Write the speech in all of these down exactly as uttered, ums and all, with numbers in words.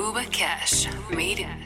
Booba Cash. Made it.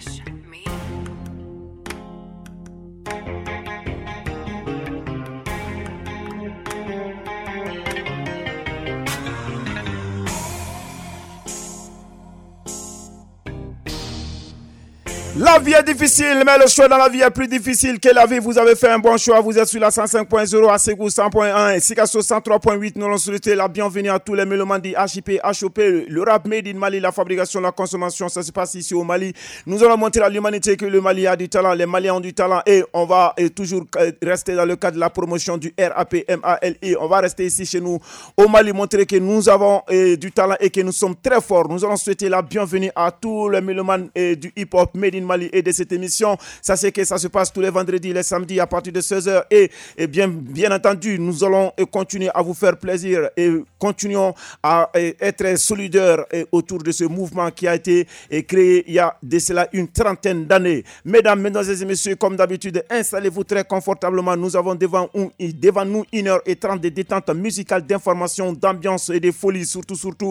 La vie est difficile, mais le choix dans la vie est plus difficile que la vie. Vous avez fait un bon choix. Vous êtes sur la cent cinq point zéro, à Ségou cent point un et Sikasso cent trois point huit. Nous allons souhaiter la bienvenue à tous les mélomanes du H I P, H O P, le rap made in Mali, la fabrication, la consommation. Ça se passe ici au Mali. Nous allons montrer à l'humanité que le Mali a du talent, les Maliens ont du talent et on va et toujours rester dans le cadre de la promotion du R A P M A L I. On va rester ici chez nous au Mali, montrer que nous avons et, du talent et que nous sommes très forts. Nous allons souhaiter la bienvenue à tous les mélomanes et, du hip-hop made in Mali et de cette émission. Ça c'est que ça se passe tous les vendredis, les samedis à partir de seize heures et, et bien, bien entendu nous allons continuer à vous faire plaisir et continuons à et, être solidaires et, autour de ce mouvement qui a été et, créé il y a de cela une trentaine d'années. Mesdames, mesdames et messieurs, comme d'habitude, installez-vous très confortablement. Nous avons devant, un, devant nous une heure trente de détente musicale, d'information, d'ambiance et de folie, surtout, surtout.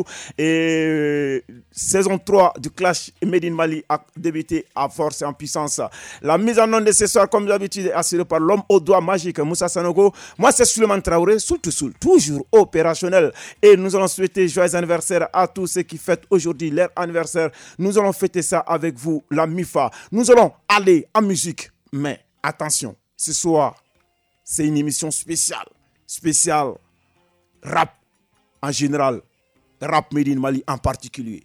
Et saison trois du Clash Made in Mali a débuté à force et en puissance. La mise en onde de ce soir, comme d'habitude, est assurée par l'homme au doigt magique, Moussa Sanogo. Moi, c'est Suleiman Traoré, soul to soul, toujours opérationnel. Et nous allons souhaiter joyeux anniversaire à tous ceux qui fêtent aujourd'hui leur anniversaire. Nous allons fêter ça avec vous, la M I F A. Nous allons aller en musique. Mais attention, ce soir, c'est une émission spéciale. Spéciale rap en général, rap made in Mali en particulier.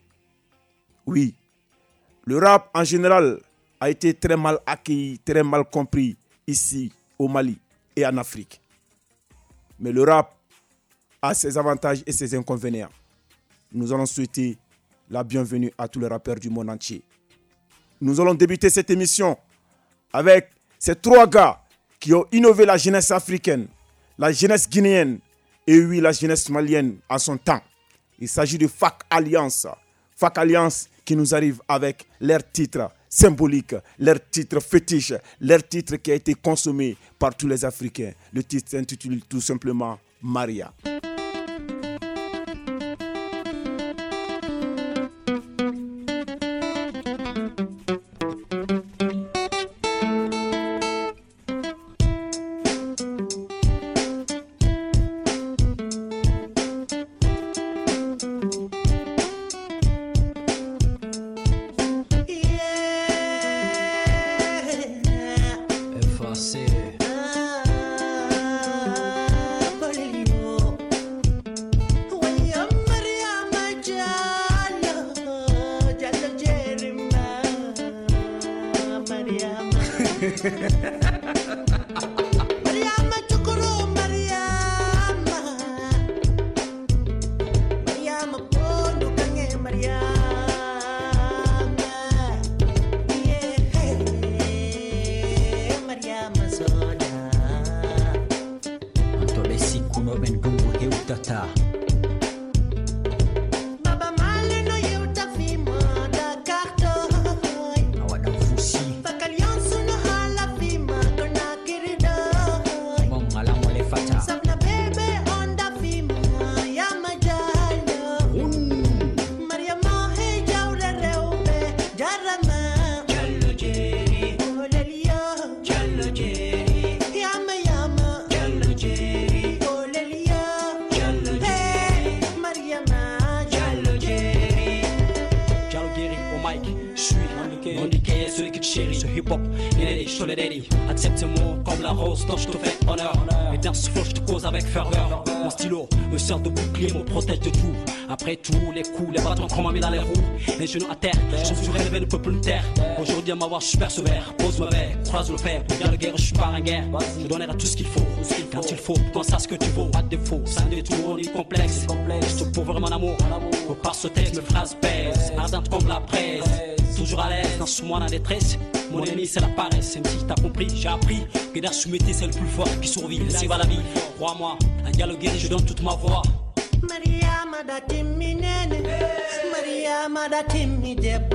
Oui, le rap en général a été très mal accueilli, très mal compris ici au Mali et en Afrique. Mais le rap a ses avantages et ses inconvénients. Nous allons souhaiter la bienvenue à tous les rappeurs du monde entier. Nous allons débuter cette émission avec ces trois gars qui ont innové la jeunesse africaine, la jeunesse guinéenne et oui, la jeunesse malienne en son temps. Il s'agit de F A C Alliance. F A C Alliance qui nous arrive avec leur titre symbolique, leur titre fétiche, leur titre qui a été consommé par tous les Africains. Le titre s'intitule tout simplement Maria. Accepte-moi comme la rose dont je te fais honneur. Et d'un souffle je te cause avec ferveur. Mon stylo me sert de bouclier, me protège de tout. Après tous les coups, les bâtons qu'on m'a mis dans les roues. Les genoux à terre, je suis relevé le peuple de terre. Aujourd'hui à m'avoir je suis persévère. Pose ma verre, croise le fer. Bien le guerre, je suis pas un guerre. Je donnerai tout ce qu'il faut, quand il faut. Pense à ce que tu vaux, pas de défaut. Ça ne détourne ni complexe. Je te prouverai mon amour. Faut par ce texte, mes phrases pèsent. Ardente comme la presse. Toujours à l'aise dans ce mois dans la détresse. Mon ennemi c'est la paresse, M C t'as compris, j'ai appris que dans soumettre c'est le plus fort qui survit, c'est va la vie, crois-moi, un dialogue guéri, je donne toute ma voix. Maria Madatimi nene, Maria Madatimi debo,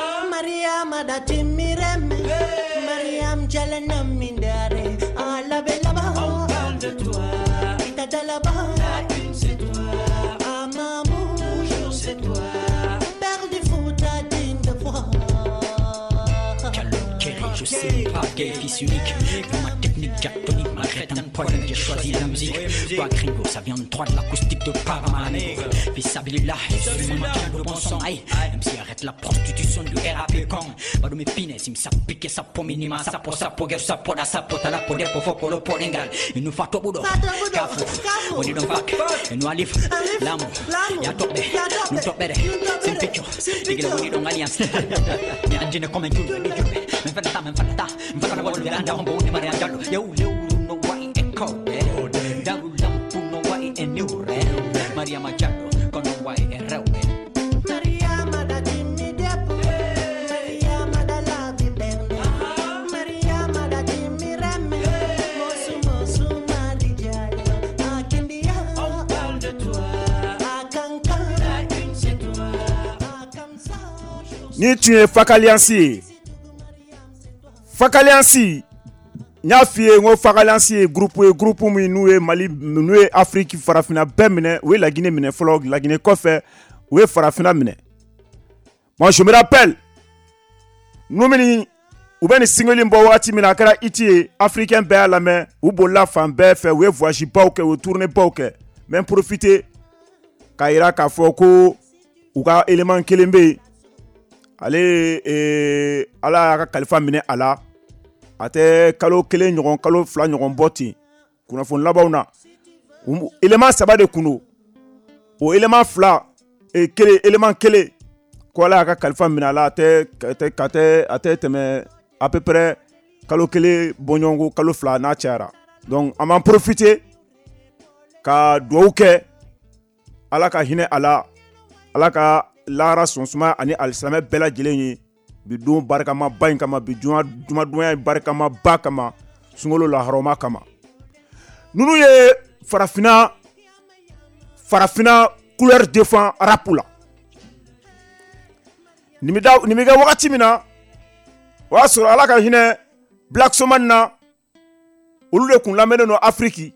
Maria Madatimi reme, Maria Mjalana mindare, à la belle là-bas, on parle de toi, Ita de là-bas, la une c'est toi, à maman, toujours c'est toi, père du foot, à digne de c'est pas gay, fils unique. Dans ma technique diatonique, malgré un problème, j'ai choisi la musique. Toi, gringo, ça vient de trois de l'acoustique de Paramane. Fils Abilillah, je suis mon matin de bon sang. Aïe, même si arrête la prostitution du R A P Kong. Pas de mes pines, il me sap piqué sa po minima, sa po sa po gueule, sa po da sa po ta la po de po fo po lo po lingal. Il nous fait tout boulot. Kafu, on dit donc back. Et nous alif, l'amour, y'a top bé, nous top bé. C'est une picture, les gars, on dit donc alliance. Mais un dîner comme un coup de dieu. Mais fais ta, mais fais ta, mais fais ta, mais fais ta, mais fais ta, mais fais ta, yo, yo, no way, and cold. Daru lampu, no way, and new red. Maria Machado, con no way, and red. Maria Madati mi depo, Maria Madala vi berne, Maria Madati mi remme, mosu mosu marijayo, akindia, on parle de toi, akanka, la une c'est toi, akamsa. Ni tu es Fakaliansi. Fakaliansi. Nya fie ngo Fakaliansi groupe groupe mu nous Mali nous Afrique farafina bemne, oui la Guinée mine flog, la Guinée kofé, oui farafina mine. Moi je me rappelle nous meni ou ben single mbo wati mina kara iti africain be la main ou bolla fam be fait oui voyage pas ou que ou tourner pas ou que même profiter kaira ka foko ou ka élément kelembe ale eh ala ka kalifa mine ala ate kalo kele nyogon kalo fla nyogon boti kuna fon labawna élément saba de kuno o élément fla e kele élément kele ko ala ka kalifa mine ala ate ate ate ate teme à peu près kalo kele bonyongo kalo fla na tiara donc on en profiter ka douke ala ka hine ala ala ka lara sonsuma ani alislamɛ bɛɛ lajɛlen ye bi don barikama ba in kama bi juma juma donya barikama ba kama sunkalo la harama kama nunu ye farafina farafina couleur défend rap la nimida nimiga wakati mina wa sɔrɔ ala ka hinɛ Black Soman na olu de kun lamɛnnen no Afrique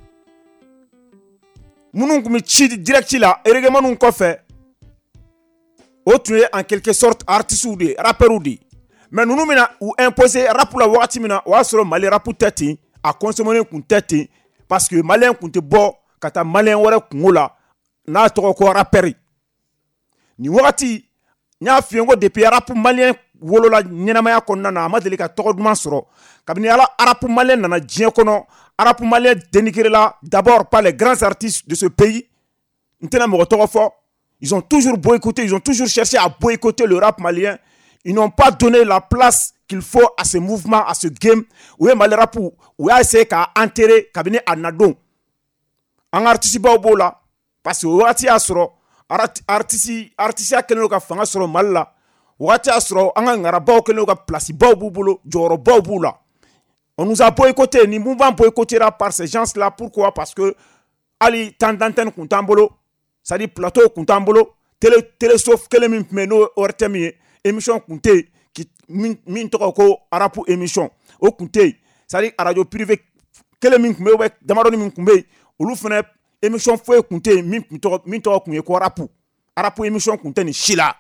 munun kun mi ci direct la erégement kɔfɛ o tu es en quelque sorte artiste ou de rappeur ou de mais nous nous mina ou imposer rap la wakati mina wa soro Mali rap tete a consommer kun tete parce que malien kun te bo kata malien wara kungola na to ko rappeur ni wakati nya fiengo depuis rap malien wolola nyenamaya konna na amadeli ka to duma soro kabini ala rap malien na djien kono rap malien dénigré là d'abord par les grands artistes de ce pays ntena mo to fo. Ils ont toujours boycotté, ils ont toujours cherché à boycotter le rap malien. Ils n'ont pas donné la place qu'il faut à ce mouvement, à ce game. Où est mal rap où a essayé qu'à enterrer cabinet à Nadon. En artiste là, parce que Wati Asro, artiste artiste a quelqu'un qui a fait un soro mal là. Wati Asro, en un arabo quelqu'un qui a placé Baoboulo, Joro Baoboula. On nous a boycotté, ni mouvement boycottera par ces gens-là. Pourquoi? Parce que Ali Tandanten Kuntambolo. Ça dit plateau kuntambolo télé télé sauf que les mino ortemi émission kunte qui min to ko arapu émission o kunte ça dit radio privé que les min me damaro min kumbe olu fene émission fo kunte min to min to kunye ko arapu arapu émission kunte ni shila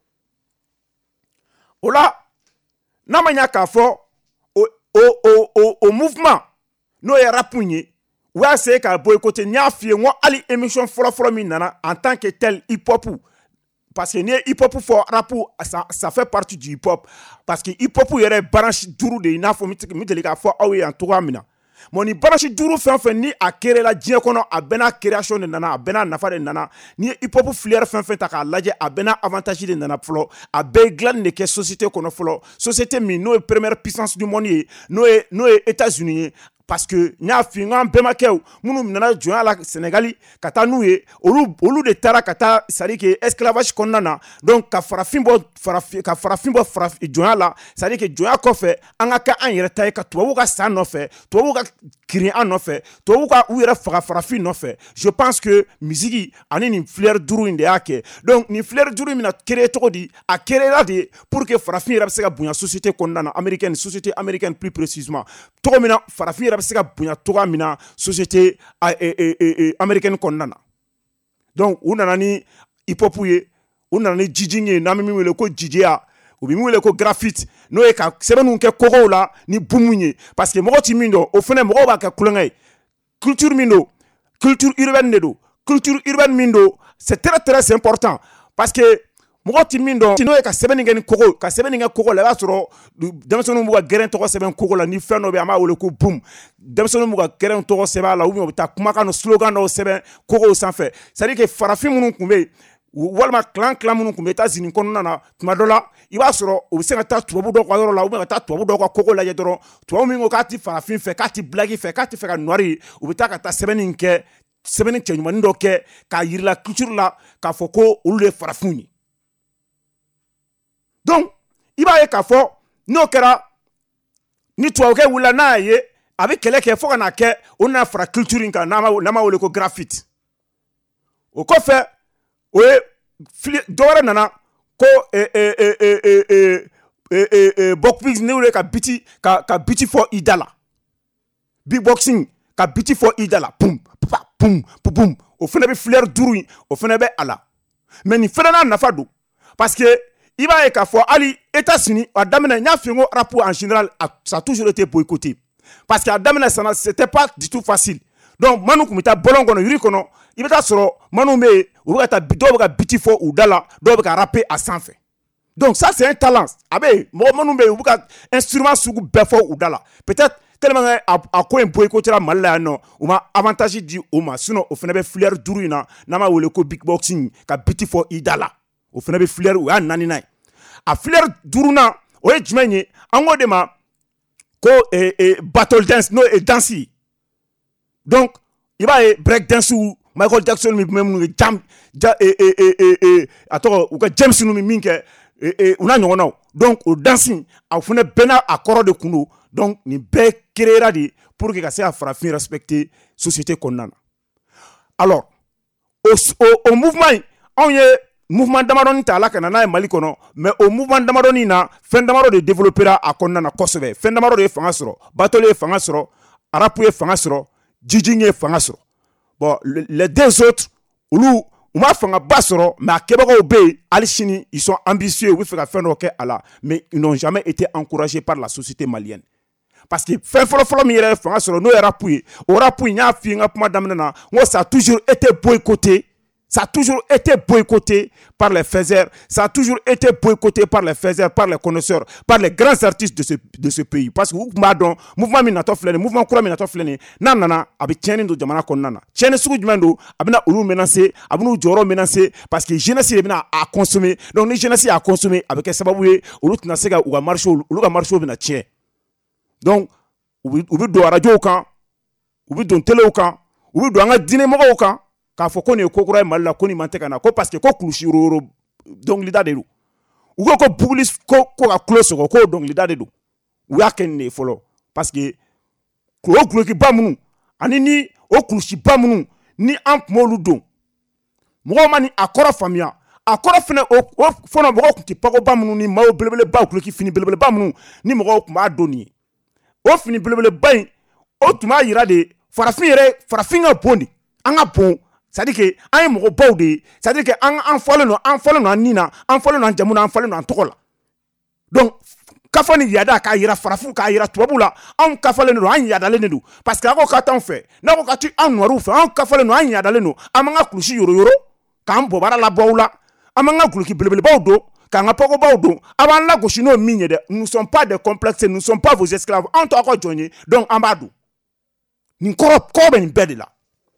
ola na manya ka fo o o o o mouvement no ya rapunye ouais c'est qu'à boycotter nya fie moi ali émission folo folo mi nana en tant que tel hip hop parce que ni hip hop for rap ça ça fait partie du hip hop parce que hip hop yere branche duru de ina fo mi mi delika fo awe en tout mina moni branche duru fait fait ni akere la dien kono abena création de nana abena nafa de nana ni hip hop flair fait fait ta ka laje abena avantage de nana flo abe glan ne ke société kono flo société mi no première puissance du monde no no États-Unis parce que nya fingan bemakew munu nana joya la Sénégali kata noué olu olu de tara kata sari que esclavage konnana donc ka farafin bo farafin ka farafin bo faraf joya la sari que joya ko fe anga ka an yere tay ka to ka san no fe to ka kiri an no fe to ka u yere fara farafin no fe je pense que musique ani ni fleur duru inde yake donc ni fleur duru mina créer to di a créer la de pour que farafin yere se ka bunya société konnana américaine société américaine plus précisément to mina farafin yere se ka bunya toga mina société américaine konnana donc unana ni hip hop ye unana ni jijinye na mimi wele ko jijia u bi wele ko graffiti n'o ye ka sɛbɛnninw kɛ kogow la ni bumu ye parce que mɔgɔ ti min dɔn o fɛnɛ mɔgɔw b'a kɛ kulonkɛ ye culture min don culture urbaine de don culture urbaine min don c'est très très important parce que mɔgɔ ti min dɔn n'o ye ka sɛbɛnnin kɛ ni kogo ka sɛbɛnnin kɛ kogo la i b'a sɔrɔ denmisɛnninw b'u ka gɛrɛn tɔgɔ sɛbɛn kogo la ni fɛn dɔ bɛ an b'a wele ko boum denmisɛnninw b'u ka gɛrɛn tɔgɔ sɛbɛn a la ou bien u bɛ taa kumakan dɔ slogan dɔw sɛbɛn kogow sanfɛ c'est à dire que farafin minnu tun bɛ yen walima clan clan minnu tun bɛ États-Unis kɔnɔna na tuma dɔ la i b'a sɔrɔ u bɛ se ka taa tubabu dɔw ka yɔrɔ la ou bien ka taa tubabu dɔw ka kogo lajɛ dɔrɔn tubabu min ko k'a ti farafin fɛ k'a ti blague fɛ k'a ti fɛ ka nɔri u bɛ taa ka taa sɛbɛnnin kɛ sɛbɛnnin cɛɲumanin dɔ kɛ k'a yirila culture la k'a fɔ ko olu de ye farafinw ye donc i b'a ye k'a fɔ n'o kɛra ni tubabukɛ wulila n'a ye a bɛ kɛlɛ kɛ fo ka n'a kɛ o nana fara culture in kan n'an b'a wele ko graffiti o kɔfɛ o ye dɔ wɛrɛ nana ko boxing ne wele ka biti ka ka biti fɔ i da la big boxing ka biti fɔ i da la pum pum pum o fana bɛ fleur duuru in o fana bɛ a la mais nin fana n'a nafa don parce que i b'a ye k'a fɔ hali États-Unis a daminɛ n y'a f'i ye ko rap en général ça a toujours été boycotté parce que a daminɛ ça c'était pas du tout facile donc manu kun bɛ taa bɔlɔn kɔnɔ yiri kɔnɔ i bɛ taa sɔrɔ manu bɛ yen u bɛ ka taa dɔw bɛ ka biti fɔ u da la dɔw bɛ ka rapper a sanfɛ donc ça c'est un talent a bɛ yen mɔgɔ manu bɛ yen u bɛ ka instrument sugu bɛɛ fɔ u da la peut-être tellement a a ko in boycotté la Mali la yan nɔ u ma avantage di o ma sinon o fana bɛ fleur duuru in na n'an b'a wele ko big boxing ka biti fɔ i da la o fana bɛ fleur o y'a naaninan ye a fleur duurunan o ye jumɛn ye an k'o de ma ko battle dance n'o ye danse ye donc i b'a ye break dance Michael Jackson min minnu ye jam a tɔgɔ u ka James ninnu min kɛ u n'a ɲɔgɔnnaw donc o danse a fana bɛɛ n'a a kɔrɔ de kun don donc nin bɛɛ créera de pour que ka se ka farafin respecter société kɔnɔna na alors o o mouvement in anw ye mouvement damadɔni ta ala ka na n'a ye Mali kɔnɔ mais o mouvement damadɔni na fɛn damadɔ de développera a kɔnɔna na kosɛbɛ fɛn damadɔ de ye fanga sɔrɔ battle ye fanga sɔrɔ rap ye fanga sɔrɔ jijing ye fanga sɔrɔ bon les deux autres olu u ma fanga ba sɔrɔ mais a kɛbagaw bɛ yen hali sini ils sont ambitieux u bɛ fɛ ka fɛn dɔ kɛ a la mais ils n'ont jamais été encouragés par la société malienne parce que fɛn fɔlɔ-fɔlɔ min yɛrɛ ye fanga sɔrɔ n'o ye rap ye o rap n y'a f'i ye n ka kuma daminɛ na n ko ça a toujours été boycotté ça a toujours été boycotté par les faiseurs, ça a toujours été boycotté par les faiseurs, par les connaisseurs, par les grands artistes de ce, de ce pays. Parce que vous le mouvement Minato Flene, mouvement Kura Minato Flene, nanana, abi tieni do jamana konnana. Tieni sugu jumendo, abina ulu menacé, abinu joro menacé, parce que jeunesse bina a consommer. Donc ni jeunesse a consommer avec sababu ye, ulu tuna sega uga marché, ulu ga marché bina tien. Donc ubi ubi do radio kan, ubi do télé kan, ubi do anga dîner mo kan. K'a fɔ ko nin ye ko kura ye Mali la ko nin man tɛ ka na ko parce que ko kulusi yoro dɔnkilida de don u ko ko buguli ko ko ka kulo sɔgɔ ko dɔnkilida de don u y'a kɛ nin de fɔlɔ parce que o gulokiba minnu ani ni o kulusiba minnu ni an tun b'olu don mɔgɔw ma ni a kɔrɔ faamuya a kɔrɔ fana o fɔlɔ mɔgɔw tun tɛ pagoba minnu ni maaw belebelebaw guloki fini belebeleba minnu ni mɔgɔw tun b'a don nin ye o fini belebeleba in o tun b'a yira de farafin yɛrɛ farafin ka bon de an ka bon c'est-à-dire que an ye mɔgɔ baw de ye c'est-à-dire que an an fɔlen don an fɔlen don an ni na an fɔlen don an jamu na an fɔlen don an tɔgɔ la donc kafa ni yada k'a yira farafu k'a yira tubabu la anw kafalen don an yadalen de don parce que a ko ka t'anw fɛ n'a ko ka ti an nɔriw fɛ anw kafalen don an yadalen don an b'an ka kulusi yoro yoro k'an bɔ baara la bɔ aw la an b'an ka guloki belebelebaw don k'an ka pɔgɔbaw don a b'an lagosi n'o min ye dɛ nous ne sommes pas des complexes nous ne sommes pas vos esclaves anw t'aw ka jɔn ye donc an b'a don nin kɔrɔ kɔrɔ bɛ nin bɛɛ de la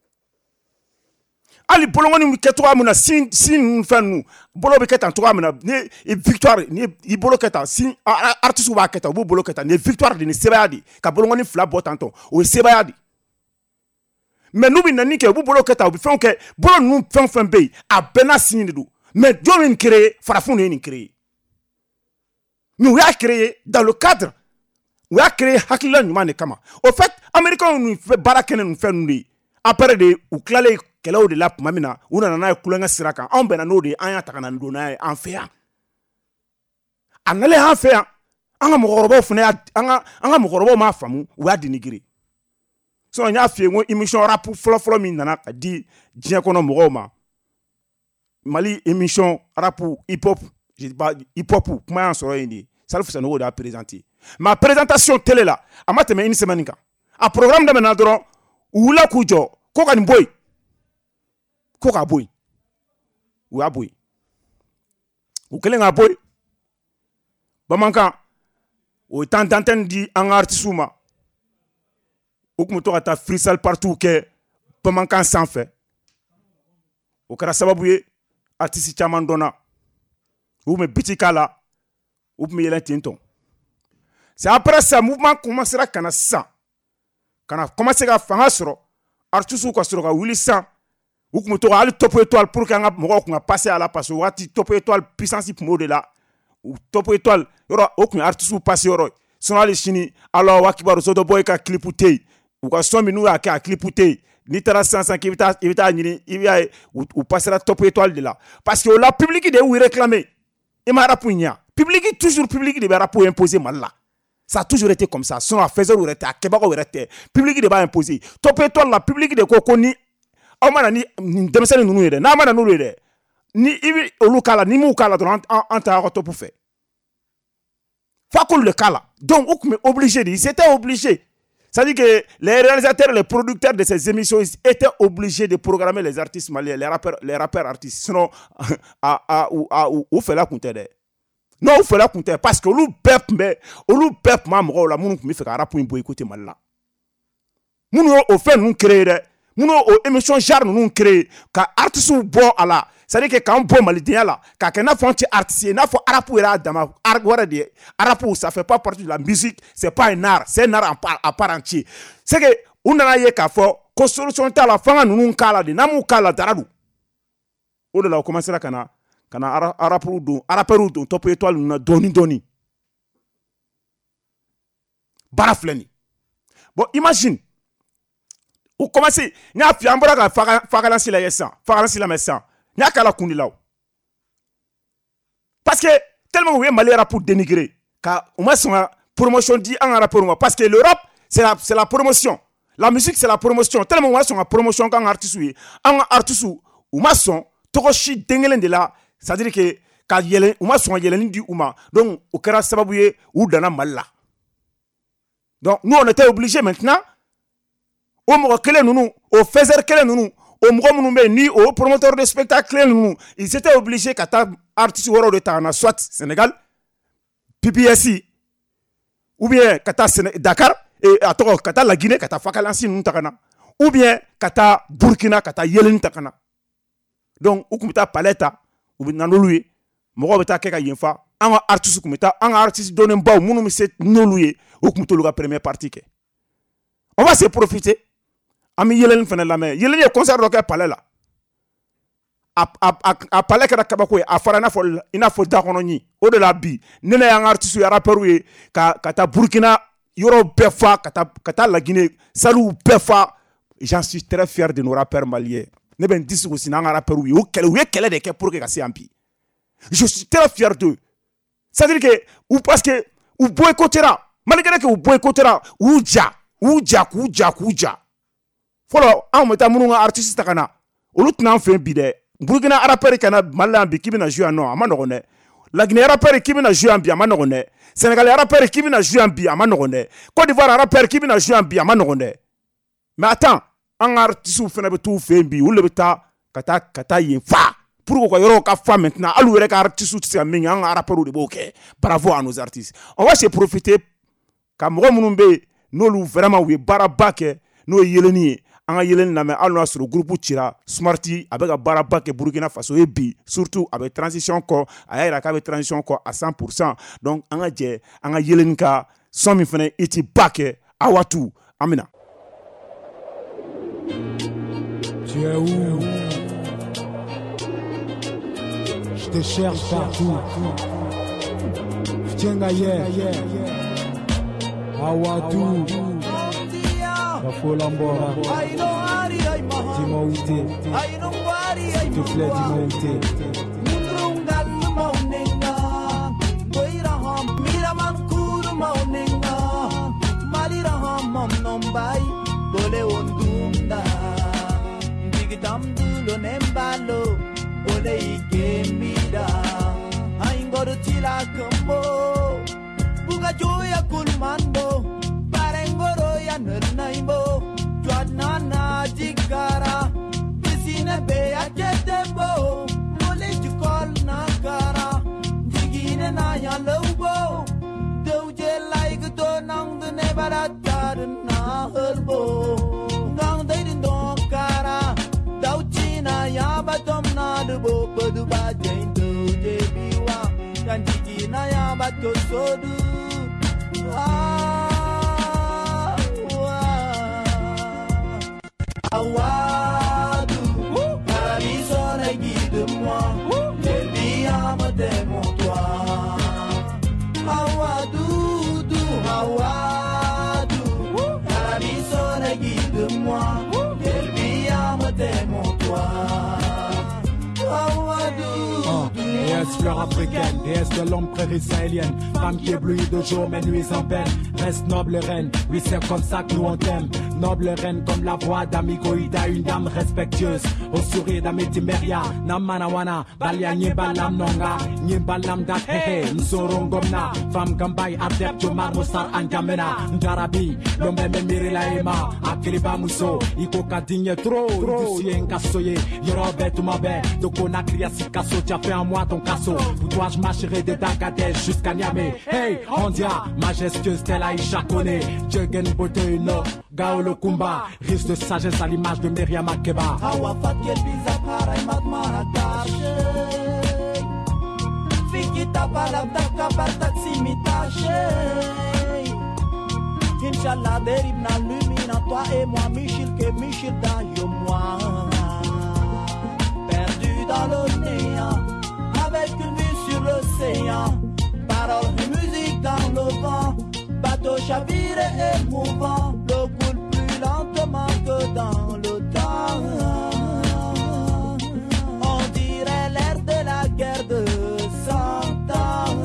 ali bolongoni mi kɛ cogoya min na sin sin ninnu fɛn ninnu bolo bɛ kɛ tan cogoya min na ni victoire ni i bolo kɛ tan sin artiste b'a kɛ tan u b'u bolo kɛ tan ni victoire de ni sebaya de ka bolongoni fila bɔ tan tɔ o ye sebaya de mais n'u bɛ na nin kɛ u b'u bolo kɛ tan u bɛ fɛnw kɛ bolo ninnu fɛn fɛn bɛ yen a bɛɛ n'a sin de don mais jɔn ye nin créé farafinw de ye nin créé mais u y'a créé dans le cadre u y'a créé hakilila ɲuman de kama au fait américains ninnu fɛ baara kɛ nin fɛn ninnu de ye après de u tilalen kɛlɛw de la tuma min na u nana n'a ye kulonkɛ sira kan anw bɛnna n'o de ye an y'a ta ka na don n'a ye an fɛ yan a nalen an fɛ yan an ka mɔgɔkɔrɔbaw fana y'a an ka an ka mɔgɔkɔrɔbaw m'a faamu u y'a dénigré sinon n y'a f'i ye n ko émission rap fɔlɔ-fɔlɔ min nana ka di diɲɛ kɔnɔ mɔgɔw ma Mali émission rap hip hop je dis pas hip hop comment en sort indi Salif Sanogo a présenté ma présentation télé là a ma teme une semaine kan a programme de maintenant dron ou la kujo ko kan boy ko ka boy ou a boy ou kelen a boy bamanka o temps d'antenne di en artiste ma ou comme to ata freestyle partout que bamanka sans fait o kara sababu ye artiste chaman dona ou me bitikala ou me yelen tinton. C'est après ça mouvement commencera kana ça kana commencer à fanga soro artiste ko soro ka wili ça ou comme to ali top étoile pour que mo ko passer à la passe wati top étoile puissance pour de là ou top étoile yoro aucun artiste passer yoro sonali chini alors wakibaru so do boy ka cliputei ou ka so minu ka ka cliputei ni tara sansan ki vita vita ni ibia ou passera top étoile de là parce que la public de ou réclamer et ma rapunya public toujours public de rap pour imposer mal là ça a toujours été comme ça son faiseur ou était à Québec ou était public de ba imposer top étoile la public de ko ni o mana ni demesene nunu yede na mana nunu yede ni ibi olukala ni mu kala dans en ta ko pour faire fa ko le kala donc on est obligé de c'était obligé. Ça dit que les réalisateurs, les producteurs de ces émissions étaient obligés de programmer les artistes maliens, les rappeurs, les rappeurs artistes. Sinon, à à ou à ou fait la compter. Non, ou fait la compter parce que nous pep mais nous pep mam la moun mi fait rap pour écouter mal là. Moun au fait nous créer, moun au émission genre nous créer ka artiste bon à la. Ça dit que quand bon malidien là, quand on a fait un artiste, on a fait arapu là dans arapu arapu ça fait pas partie de la musique, c'est pas un art, c'est un art à part entière. C'est que on a yé ka fo ko solution ta la fanga nous kala de namu kala daradu. O de là on commence là kana kana arapu do araperu do top étoile na doni doni. Barafleni. Bon imagine on commence ni a fi ambra ka fagala sila yesa, fagala sila mesa. Nyakala kundilao. Parce que tellement vous voyez malheur pour dénigrer car au moins son promotion dit en rapport parce que l'Europe c'est la c'est la promotion. La musique c'est la promotion. Tellement moi son promotion quand artiste oui, en artiste ou moins son tokoshi dengelen de là, ça veut dire que quand yelen ou moins son yelen du uma. Donc au kara sababuye ou dana malla. Donc nous on était obligés maintenant au mo kele nous au faiseur kele nous au mouroumoume ni au promoteur de spectacle nous ils étaient obligés qu'à artiste woro de tana soit Sénégal P P S I ou bien kata Dakar et attends kata la Guinée kata fakalansi nous takana ou bien kata Burkina kata yelen takana donc ou kumita paleta ou nanoluye moko beta keka yenfa un artiste kumita un artiste donne ba munu mi set noluye ou kumito luga première partie ke on va se profiter ami yelen fene la mais yelen ye concert rock palais là a a a palais kara kabako a fara na fo ina fo da kono ni o de la bi nene ya artiste ya rapper we ka kata Burkina yoro befa kata kata la Guinée salu befa j'en suis très fier de nos rappeurs maliens ne ben disi aussi na rapper we o kele we kele de ke pour que kasi ampi je suis très fier d'eux ça veut dire que ou parce que ou boycottera malgré que ou boycottera ou ja ou ja ou ja ou ja follow an meta munu artiste takana olu tnan fe bi de Burkina rapper kana malambi kibina jouer non ama nogone la Guinée rapper kibina jouer ambi ama nogone Sénégal rapper kibina jouer ambi ama nogone Côte d'Ivoire rapper kibina jouer ambi ama nogone mais attends an artiste fena be tout fe bi ou le beta kata kata yenfa pour ko yoro ka fa maintenant alu rek artiste tsi ami an rapper de boké bravo à nos artistes on va se profiter ka mo munu be nolu vraiment we barabake no yeleni anga yelen na me alno sur le groupe tira smarty avec baraba ke Burkina Faso et bi surtout avec transition ko ayira ka avec transition ko à cent pour cent donc anga je anga yelen ka somi fene iti bake awatu amina. Tu es où? Je te cherche partout. Tiens hier. Awatu. Folambora, dis-moi où t'es, s'il te plaît, dis-moi où t'es. la kambo buga joya kulmando parengoro ya nernaimbo jwadnana jikara kisine be ajetembo mole jikol nakara jigine na ya lobo doje like do nang de ne baratar na helbo ngang de don kara dauchina ya batom na de bo du ba jain doje biwa kan jigina ya bato sodu ah awadu arizona guide-moi le bien de mon toit awadu du awadu arizona guide-moi le bien de mon toit awadu déesse fleur africaine, déesse de l'homme prairie sahélienne, femme qui éblouit de jour mais nuit en peine, reste noble reine, oui c'est comme ça que nous on t'aime, noble reine comme la voix d'Amigoïda, une dame respectueuse, au sourire d'Ametimeria, Namanawana, Balia Nyebalam Nonga, Nyebalam Dat Hehe, Nsorongomna, femme Gambay, adepte Marmosar Angamena, Ndarabi, l'homme Miri Laema, Akiliba Muso, Ikoka Digne trop, Idusie Nkasoye, Yorobe Tumabe, Dokona Kriasi Kaso, tu as fait en moi ton casseau, pour toi je marcherai de Dagadez jusqu'à Niamey, hey, Ondia, majestueuse telle Aïcha Kone, Djegen Bote no, Gaolo Kumba, risque de sagesse à l'image de Myriam Makeba. Awafat quel bizarre pareil matmana caché. Fikita balabdaka bartaxi mitaché. Inch'Allah dérive na lumine, toi et moi, Michel que Michel dans moi. Perdu dans l'océan, avec une vue sur l'océan. Paroles et musique dans le vent. Bateau chaviré et mouvant, l'eau coule plus lentement que dans le temps. On dirait l'air de la guerre de cent ans.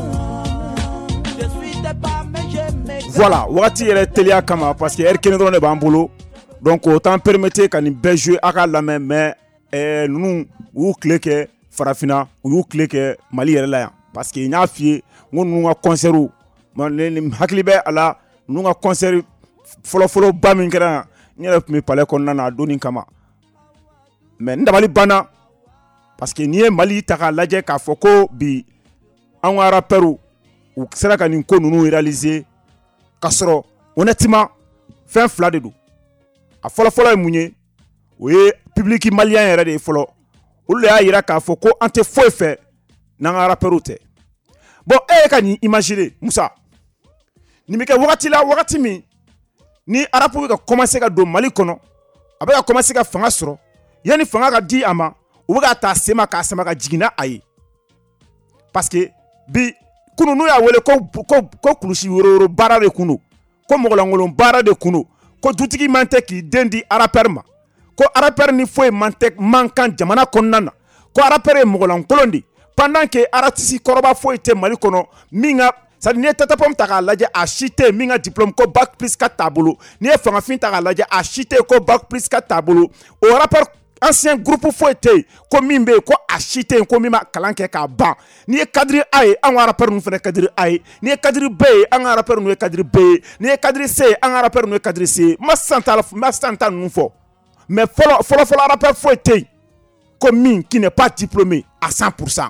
Je suis des pas mais j'aime. Voilà, wati yɛrɛ teliya kama parce que heure kelen dɔrɔn de b'an bolo, donc autant permettre ka nin bɛɛ jouer a ka lamɛn, mais eh, ninnu u y'u tile kɛ farafina, u y'u tile kɛ Mali yɛrɛ la yan parce que n y'a f'i ye n ko ninnu ka concert n hakili bɛ a la ninnu ka concert fɔlɔfɔlɔ ba min kɛra yan n yɛrɛ tun bɛ palais kɔnɔna na a don nin kama, mais n dabali banna parce que n'i ye Mali ta k'a lajɛ k'a fɔ ko bi an ka rappeurs u sera ka nin ko ninnu réaliser k'a sɔrɔ honnêtement fɛn fila de don. A fɔlɔfɔlɔ ye mun ye? O ye public malien yɛrɛ de ye fɔlɔ. Olu de y'a yira k'a fɔ ko an tɛ foyi fɛ n'an ka rappeurs tɛ. Bon, e ye ka nin imaginer Musa, nin bɛ kɛ wagati la wagati min ni arabu bɛ ka commencer ka don Mali kɔnɔ, a bɛ ka commencer ka fanga sɔrɔ, yanni fanga ka di a ma, u bɛ ka taa sema k'a sama ka jigin n'a ye. Parce que bi kunu n'u y'a wele ko ko ko kulusi woro baara de kun don, ko mɔgɔlankolon baara de kun don, ko dutigi man tɛ k'i den di rapper ma, ko rapper ni foyi man tɛ man kan jamana kɔnɔna na, ko rapper ye mɔgɔlankolon de, pendant que artiste kɔrɔba foyi tɛ Mali kɔnɔ min ka c'est-à-dire n'i ye tatapom ta k'a lajɛ a si tɛ yen min ka diplôme ko bac plus quatre t'a bolo, n'i ye fangafin ta k'a lajɛ a si tɛ yen ko bac plus quatre t'a bolo, o rappeur ancien groupe foyi tɛ yen ko min bɛ yen ko a si tɛ yen ko min ma kalan kɛ k'a ban. N'i ye cadre A ye an ka rappeur ninnu fana cadre A ye, n'i ye cadre B ye an ka rappeur ninnu ye cadre B ye, n'i ye cadre C ye an ka rappeur ninnu ye cadre C ye, n ma sisan ta n ma sisan ta ninnu fɔ, mais fɔlɔ fɔlɔ fɔlɔ rappeur foyi tɛ yen ko min qui n'est pas diplômé à cent pour cent.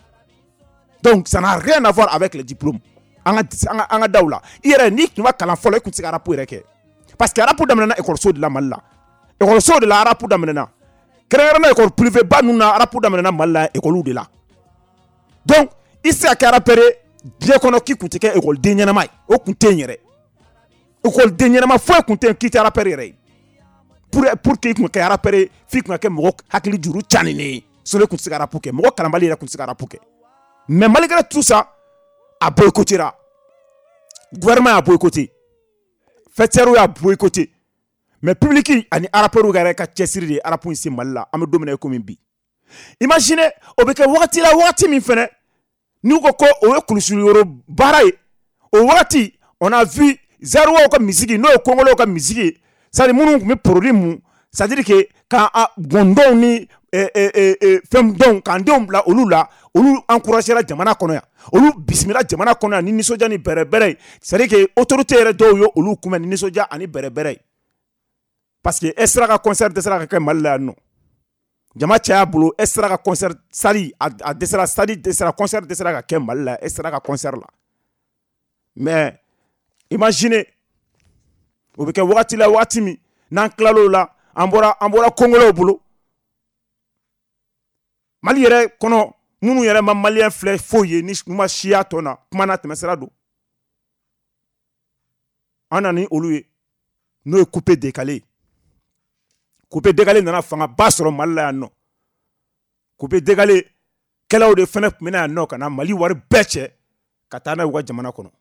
Donc ça n'a rien à voir avec les diplômes. An ka an ka daw la, i yɛrɛ n'i tun ma kalan fɔlɔ i tun tɛ se ka rap yɛrɛ kɛ, parce que rap daminɛna école de la Mali la, école de la rap daminɛna. Kɛrɛnkɛrɛnnen école privée ba ninnu na rap daminɛna Mali la école de la. Donc i se ka kɛ rappeur diɲɛ kɔnɔ k'i tun tɛ kɛ école den ɲɛnama ye, o tun tɛ yen yɛrɛ. École den ɲɛnama foyi tun tɛ yen k'i tɛ rappeur yɛrɛ ye. Pour pour k'i tun kɛ rappeur ye f'i tun ka kɛ mɔgɔ hakili juru caninen ye, sinon i tun tɛ se ka rap kɛ, mɔgɔ kalanbali yɛrɛ tun tɛ se ka rap kɛ. Mais malgré tout ça, a boycottera. Gouvernement a boycotté. Fêteurs a boycotté. Mais public ani rappeurs ga ka cɛsiri de arapu si Mali la, an bɛ don min na komi bi. Imaginez o bɛ kɛ wagati la wagati min fɛnɛ n'u ko ko o ye kulusi yɔrɔ baara ye, o wagati on a vu Zerwa ka musique n'o ye Kongolo ka musique ye, c'est-à-dire minnu tun bɛ produit mun, c'est-à-dire que ka gɔndɔw ni eh eh eh fem don kan dom la olu la olu encourager la jamana kono ya olu bismillah jamana kono ya ni nisoja ni bere bere c'est à dire que autorité re do yo olu kuma ni nisoja ani bere bere parce que esra ka concert de sera ka malla no jama cha bulu esra ka concert sali a desera sali desera concert de sera ka malla esra ka concert la mais imaginez o be ke wati la wati mi nan klalo la ambora ambora kongolo bulu Mali yɛrɛ kono munu yɛrɛ ma malien flɛ foye ni ma shia tona kuma na tɛmɛsira do anani olu ye no ye coupé décalé coupé décalé nana fanga ba sɔrɔ Mali la yan nɔ coupé décalé kɛlaw de fɛnɛ tun bɛna yan nɔ ka na Mali wari bɛɛ cɛ ka taa n'a ye u ka jamana kɔnɔ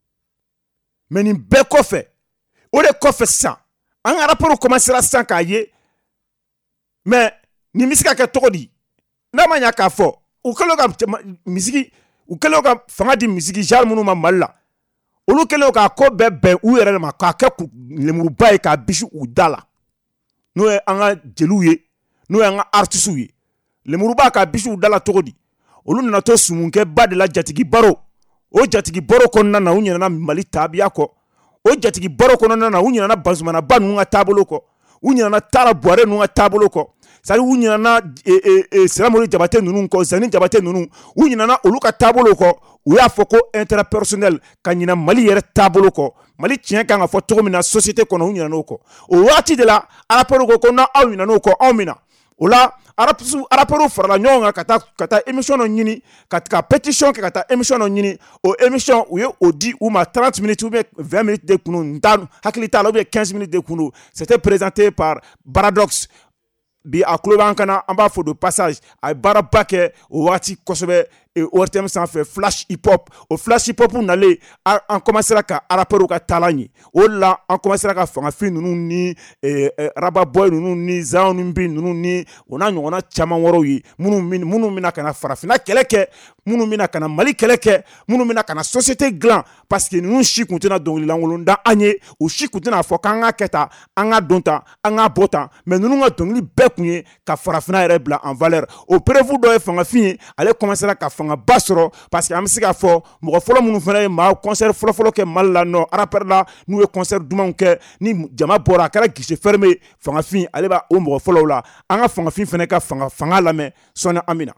mais nin bɛɛ kɔfɛ o de kɔfɛ sisan an ka rapport commencera sisan k'a ye mais nin bɛ se ka kɛ cogo di n'a ma ɲa k'a fɔ u kɛlen ka misigi u kɛlen ka fanga di misigi genre minnu ma Mali la olu kɛlen k'a ko bɛɛ bɛn u yɛrɛ ma k'a kɛ lemuruba ye k'a bisi u da la n'o ye an ka jeliw ye n'o ye an ka artistes ye lemuruba k'a bisi u da la cogo di olu nana to sumunkɛba de la jatigi baro o jatigi baro kɔnɔna na u ɲinɛna Mali tabiya kɔ o jatigi baro kɔnɔna na u ɲinɛna Bazumanaba ninnu ka taabolo kɔ u ɲinɛna Tara Buware ninnu ka taabolo kɔ sari u ɲinɛna Siramori Jabate ninnu kɔ Zani Jabate ninnu u ɲinɛna olu ka taabolo kɔ u y'a fɔ ko intérêt personnel ka ɲinɛ Mali yɛrɛ taabolo kɔ Mali tiɲɛ kan ka fɔ cogo min na société kɔnɔ u ɲinɛna o kɔ o waati de la rapport ko ko n'a aw ɲinɛna o kɔ anw mina o la rapport farala ɲɔgɔn kan ka taa ka taa émission dɔ ɲini ka ka pétition kɛ ka taa émission dɔ ɲini o émission u ye o di u ma trente minutes ou bien vingt minutes de kunu n t'a hakili t'a la ou bien quinze minutes de kunu c'était présenté par Baradox bi a kulo b'an kana an b'a fɔ de passage a ye baaraba kɛ o waati kosɛbɛ O R T M sanfɛ flash hip hop o flash hip hop nalen an commencera ka rappeurs ka talan ye o la an commencera ka fangafin ninnu ni raba boy ninnu ni Zion ni bin ninnu ni o n'a ɲɔgɔnna caman wɛrɛw ye minnu minnu bɛna ka na farafina kɛlɛ kɛ minnu bɛna ka na Mali kɛlɛ kɛ minnu bɛna ka na société dilan parce que ninnu si kun tɛna dɔnkili lankolon da an ye o si kun tɛna fɔ k'an ka kɛ tan an ka don tan an ka bɔ tan mais ninnu ka dɔnkili bɛɛ kun ye ka farafina yɛrɛ bila en valeur o preuve dɔ ye fangafin ye ale commencera ka fanga ba sɔrɔ parce que an bɛ se k'a fɔ mɔgɔ fɔlɔ minnu fana ye maa concert fɔlɔfɔlɔ kɛ Mali la nɔ rappeur la n'u ye concert dumanw kɛ ni jama bɔra a kɛra guichet fermé fangafin ale b'a o mɔgɔ fɔlɔw la an ka fangafin fana ka fanga fanga lamɛn sɔnni an bɛ na.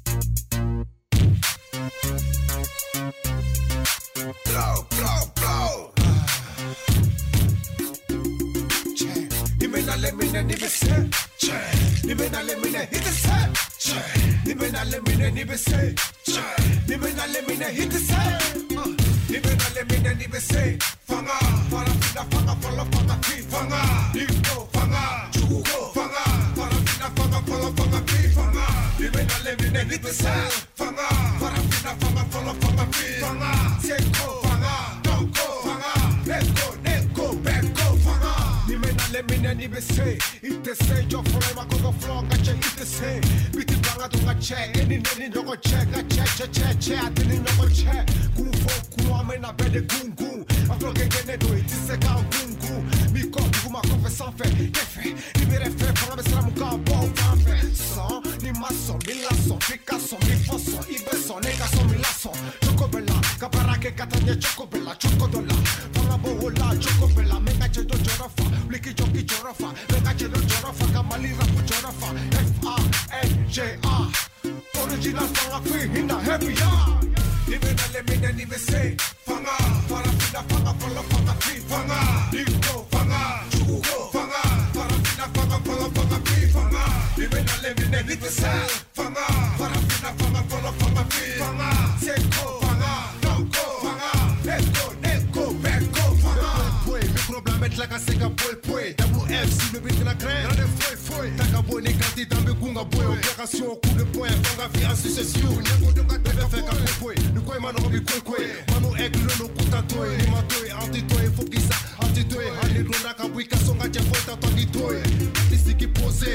Let me know if it's set. Let me know let me know hit the set. Let me know let me know if it's set. Let me know let me know hit the set. Let me know let me know if it's set. Fanga, fanga, fanga, fanga, fanga, fanga. Nico, fanga, jugo, fanga, fanga, fanga, fanga, fanga, fanga. Let me know let me know hit the set. Fanga, fanga, fanga, fanga, fanga, fanga. Seko, fanga, donko, fanga. Let's go, let's go, back go, fanga. Let me know if it's set. If they say you're forever, go flow, I check if they say. Biti banga to check, any any no go check, I check, check, check, check, I didn't know go check. Kung fo, kung ame na bede kung kung. I'm talking again, do it, this is kung kung. Mi ko, du ma ko fe sans fe, kefe. Ni me refe, para me sera mu ka bo fanfe. Son, ni maso, mi laso, Picasso, mi foso, ibeso, nega so mi laso. Choco bella, capara que catania choco bella, choco dola. Para bo la choco bella, mega chedo jorofa, liki joki jorofa, mega chedo jorofa, kamali rapu jorofa. F A N J A, original fanga free in the heavy yard. Even a lemon and even say, fanga, farafina fanga, fanga, fanga, free fanga. Nico fanga, jugo fanga, farafina fanga, fanga, fanga, free fanga. Even a lemon and even say, fanga, farafina fanga, fanga, fanga, free fanga. Seko fanga, donko fanga. Let's go, let's go, back go fanga. Boy, mi problème est là quand c'est qu'un boy, boy. W F C, le bit de la crème. Y'en a foi, foi. Taka boy, n'est qu'un titan, mais gunga boy. Opération, coup de poing, fanga, vie en succession. N'y a pas de gars, bébé, fait qu'un boy. Nous quoi, mano, robi, quoi, quoi. Mano, aigle, no, kuta, toi. Ni ma toi, anti-toi, faut qu'il sa, anti-toi. Allez, l'on a qu'un boy, qu'à son gars, j'ai fait, t'as dit toi. Ici qui posait, son tableau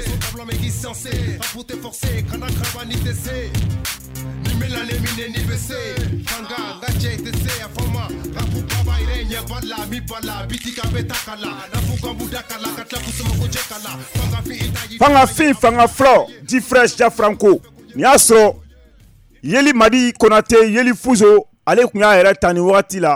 l'homme qui censé pour te forcer quand on crava ni t'essaie ni me la lemine ni bese kanga gache t'essaie à forma rapu baba irenya bala mi bala bitika betakala na fuga budakala katla kusuma kujekala fanga fi itaji fanga fi fanga flow di fresh ja franco ni aso Yeli Madi Konate Yeli Fuzo ale kunya yɛrɛ ta ni wagati la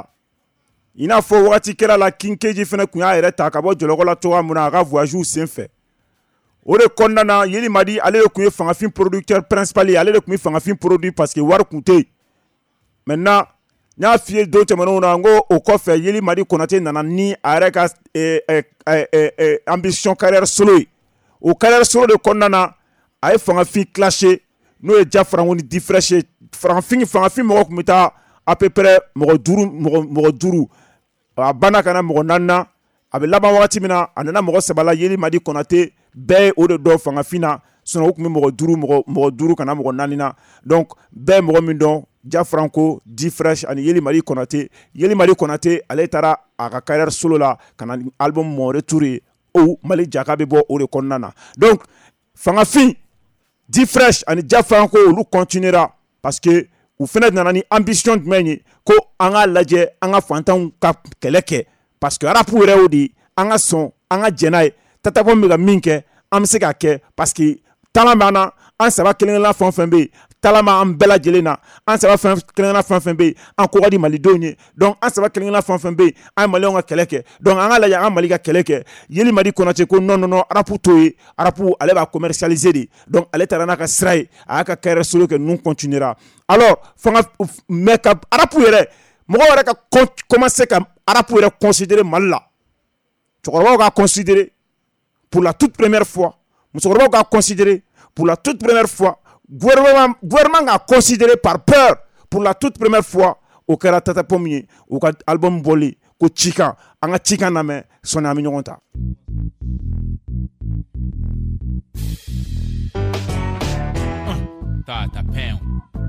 i n'a fɔ wagati kɛra la Kinkeji fɛnɛ kunya yɛrɛ ta ka bɔ jɔlɔkɔ la cogoya mun na a ka voyage sen fɛ o de kɔnɔna na Yeli Madi ale de kun ye fangafin producteur principal ye ale de kun ye fangafin produit parce que wari kun tɛ yen maintenant n y'a f'i ye don tɛmɛnenw na n ko o kɔfɛ Yeli Madi Konate nana ni a yɛrɛ ka eh, eh, eh, eh, ambition carrière solo ye o carrière solo de kɔnɔna na a ye fangafin clasher n'o ye ja Franco ni di fresh ye fangafin fangafin mɔgɔ kun bɛ taa à peu près mɔgɔ duuru mɔgɔ mɔgɔ duuru a banna ka na mɔgɔ naani na a bɛ laban wagati min na a nana mɔgɔ saba la Yeli Madi Konate bɛɛ ye o de dɔn fangafin na sinon o kun bɛ mɔgɔ duuru mɔgɔ mɔgɔ duuru ka na mɔgɔ naani na donc bɛɛ mɔgɔ min dɔn ja Franco di fresh ani Yeli Madi Konate Yeli Madi Konate ale taara a ka carrière solo la ka na album Mɔre Toure o Mali jaka bɛ bɔ o de kɔnɔna na donc fangafin di fresh ani ja Franco olu continuera parce que u fɛnɛ nana ni ambition jumɛn ye ko an ka lajɛ an ka fantanw ka kɛlɛ kɛ parce que arapu yɛrɛ o de an ka sɔn an ka jɛn n'a ye Tatapon bɛ ka min kɛ an bɛ se k'a kɛ parce que talent b'an na an saba kelen-kelenna fɛn o fɛn bɛ yen talent b'an bɛɛ lajɛlen na an saba fɛn kelen-kelenna fɛn o fɛn bɛ yen an ko ka di malidenw ye donc an saba kelen-kelenna fɛn o fɛn bɛ yen an ye maliyɛnw ka kɛlɛ kɛ donc an ka lajɛ an ka Mali ka kɛlɛ kɛ Yeli Madi Konate ko non non non arapu t'o ye arapu ale b'a commercialiser de donc ale taara n'a ka sira ye a y'a ka carrière solo kɛ ninnu continuera alors fanga mais ka arapu yɛrɛ mɔgɔw yɛrɛ ka commencer ka arapu yɛrɛ considérer Mali la cɛkɔrɔbaw k'a considérer pour la toute première fois musokɔrɔbaw k'a considérer pour la toute première fois gouvernement gouvernement k'a considérer par peur pour la toute première fois o kɛra Tatapon min ye o ka album bɔli ko Cikan an ka Cikan lamɛn sɔnni an bɛ ɲɔgɔn ta. Tatapon.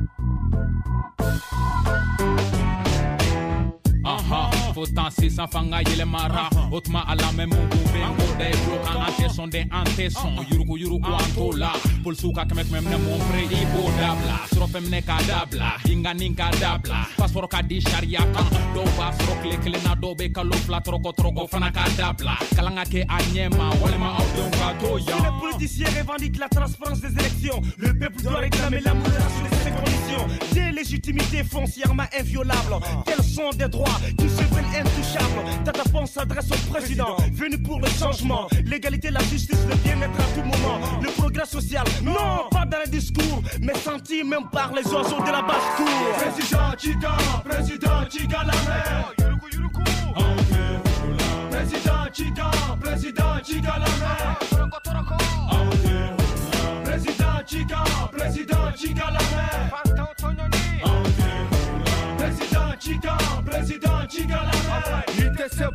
Aha, pourtant c'est sans fanga yele mara, autrement à la même mou bengo des bro kan ante son des ante son yuruku yuruku antola, pour suka kamek même ne mon frère ibo dabla, soro femne ka dabla, inga ninka dabla, passeport ka di sharia kan, do ba soro kle kle na do be kalo fla troko troko fana ka dabla, kalanga ke anyema, walema audon ka to ya. Les politiciens revendiquent la transparence des élections, le peuple doit réclamer la modération de ces conditions, des légitimités foncièrement inviolables, tels sont des droits qui se veulent intouchables. Tatapon s'adresse au président, venu pour le changement, l'égalité, la justice, le bien-être à tout moment, le progrès social, non pas dans les discours, mais senti même par les oiseaux de la basse-cour. Président Chica, président Chica la mer. Yuruku yuruku. Président Chica, président Chica la mer. Toroko toroko. Président Chica, président Chica la mer. Fantan Tonyoni. Président Chica, président Chica la mer. Ite se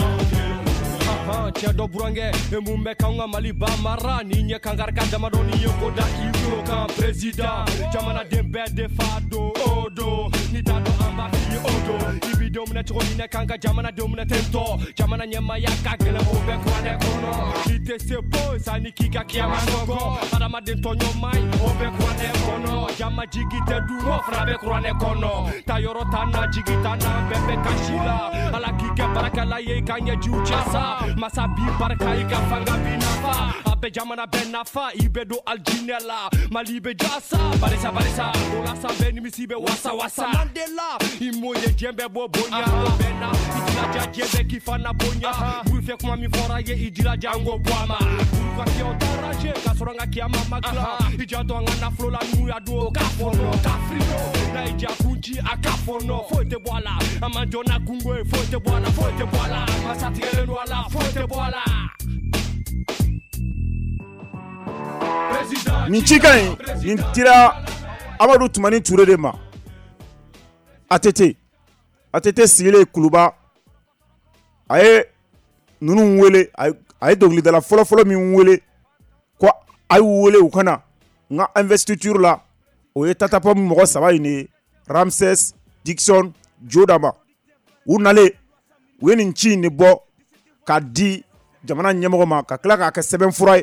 Tia do burange emumbe kanga Mali ba mara ninye kangar ka jamado ni yokoda ibro kan president jamana dembe de fado odo ni tado amba fi odo ibi domna choni ne kanga jamana domna tento jamana nyama ya kagele obe kwane kono ite se boy sani kika kiama ngogo adama de tonyo mai obe kwane kono jama jigite du mo frabe kwane kono tayoro tana jigita na bebe kashila ala kike barakala ye kanye juchasa masa bi barka iga fanga binafa abe jamana benafa ibedo aljinela malibe jasa barisa barisa ola sabeni misibe wasa wasa mandela imoye jembe bobonya bena idila jembe kifana bonya bufe kuma mi fora ye idila jango bwama kwa kio taraje kasoranga kiama magla ijado ngana flola nuya do kafono kafrino na ija kunji akafono fote bwala amandona kungwe fote bwala fote bwala masatire wala fote bwala. Ni Cikan ni tira Amadou Toumani Touré de ma A T T A T T sigile kuluba aye nunu wele aye dogli de la folo folo mi wele ko ay wele u kana nga investiture la o ye Tatapon mo saba ini Ramses Dixon Jodama u nale weni nchi ni bo ka di jamana ɲɛmɔgɔ ma ka tila k'a kɛ sɛbɛn fura ye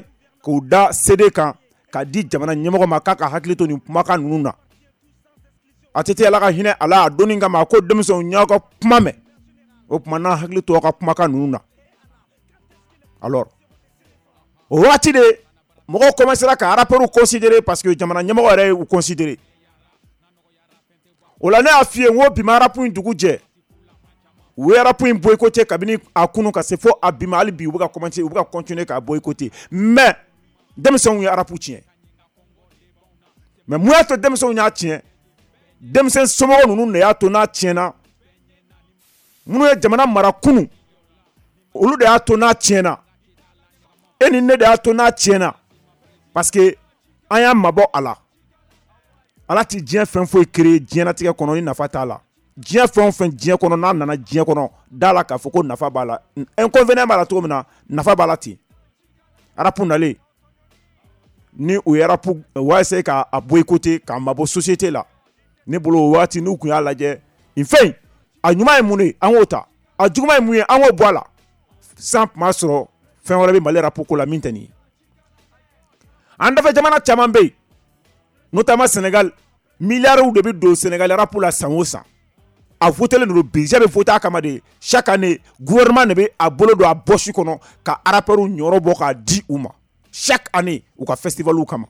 k'u da C D kan k'a di jamana ɲɛmɔgɔ ma k'a ka hakili to nin kumakan ninnu na a tɛ te Ala ka hinɛ a la a donni kama a ko denmisɛnw y'aw ka kuma mɛn o tuma n'a hakili to aw ka kumakan ninnu na alors o waati de mɔgɔw commencera ka rappeurs considérer parce que jamana ɲɛmɔgɔ yɛrɛ y'u considérer o la ne y'a f'i ye n ko bi ma rap in dugu jɛ u ye rap in boycotter kabini a kunu ka se fo a bi ma hali bi u bɛ ka commencer u bɛ ka continuer k'a boycotter mais denmisɛnw ye rap tiɲɛ mais mun y'a to denmisɛnw y'a tiɲɛ denmisɛn somɔgɔ ninnu de y'a to n'a tiɲɛna minnu ye jamana mara kunu olu de y'a to n'a tiɲɛna e ni ne de y'a to n'a tiɲɛna parce que an y'a mabɔ a la Ala ti diɲɛ fɛn foyi créer diɲɛlatigɛ kɔnɔ ni nafa t'a la diɲɛ fɛn o fɛn diɲɛ kɔnɔ n'a nana diɲɛ kɔnɔ da la k'a fɔ ko nafa b'a la inconvénient b'a la cogo min na nafa b'a la ten rap nalen ni u ye rap u b'a essayer k'a boycotter k'a mabɔ société la ne bolo o waati n'u tun y'a lajɛ nin fɛn in a ɲuman ye mun ye an k'o ta a juguman ye mun ye an k'o bɔ a la san tun b'a sɔrɔ fɛn wɛrɛ bɛ Mali rap ko la min tɛ nin ye an dafɛ jamana caman bɛ yen notamment Sénégal milliards de bɛ don Sénégal rap la san o san a votelen don budget bɛ voter a kama de chaque année gouvernement de bɛ a bolo don a poche kɔnɔ ka rappeurs ɲɔrɔ bɔ k'a di u ma chaque année u ka festivaliw kama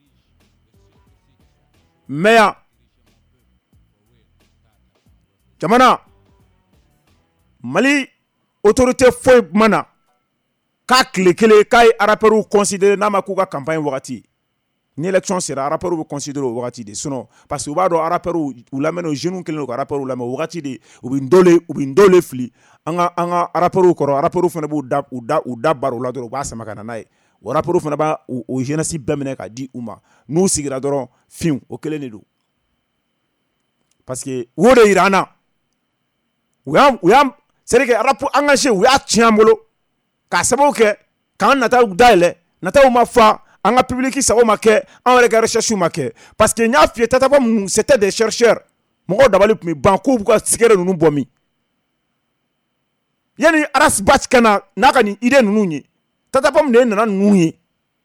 mais yan jamana Mali autorité foyi mana k'a tile kelen k'a ye rappeurs considérer n'a ma k'u ka campagne wagati ni élection sera rappeurs bɛ considérer o wagati de sinon parce que u b'a dɔn rappeurs u lamɛnna o jeunes kelen don ka rappeurs lamɛn o wagati de u bɛ ndole u bɛ ndole fili an ka an ka rappeurs kɔrɔ rappeurs fana b'u da u da u da baro la dɔrɔn u b'a sama ka na n'a ye o rappeurs fana b'a o jeunesse bɛɛ minɛ k'a di u ma n'u sigira dɔrɔn fiw o kelen de don parce que o de yira an na u y'an u y'an c'est à dire que rap engagé u y'a tiɲɛ an bolo k'a sababu kɛ k'an nataw dayɛlɛ nataw ma fa an ka public sago ma kɛ an yɛrɛ ka recherche ma kɛ parce que n y'a f'i ye Tatapom ninnu c'était des chercheurs mɔgɔw dabali tun bɛ ban k'u b'u ka sigɛrɛ ninnu bɔ min yani Aras Bath ka na n'a ka nin idée ninnu ye Tatapom de nana ninnu ye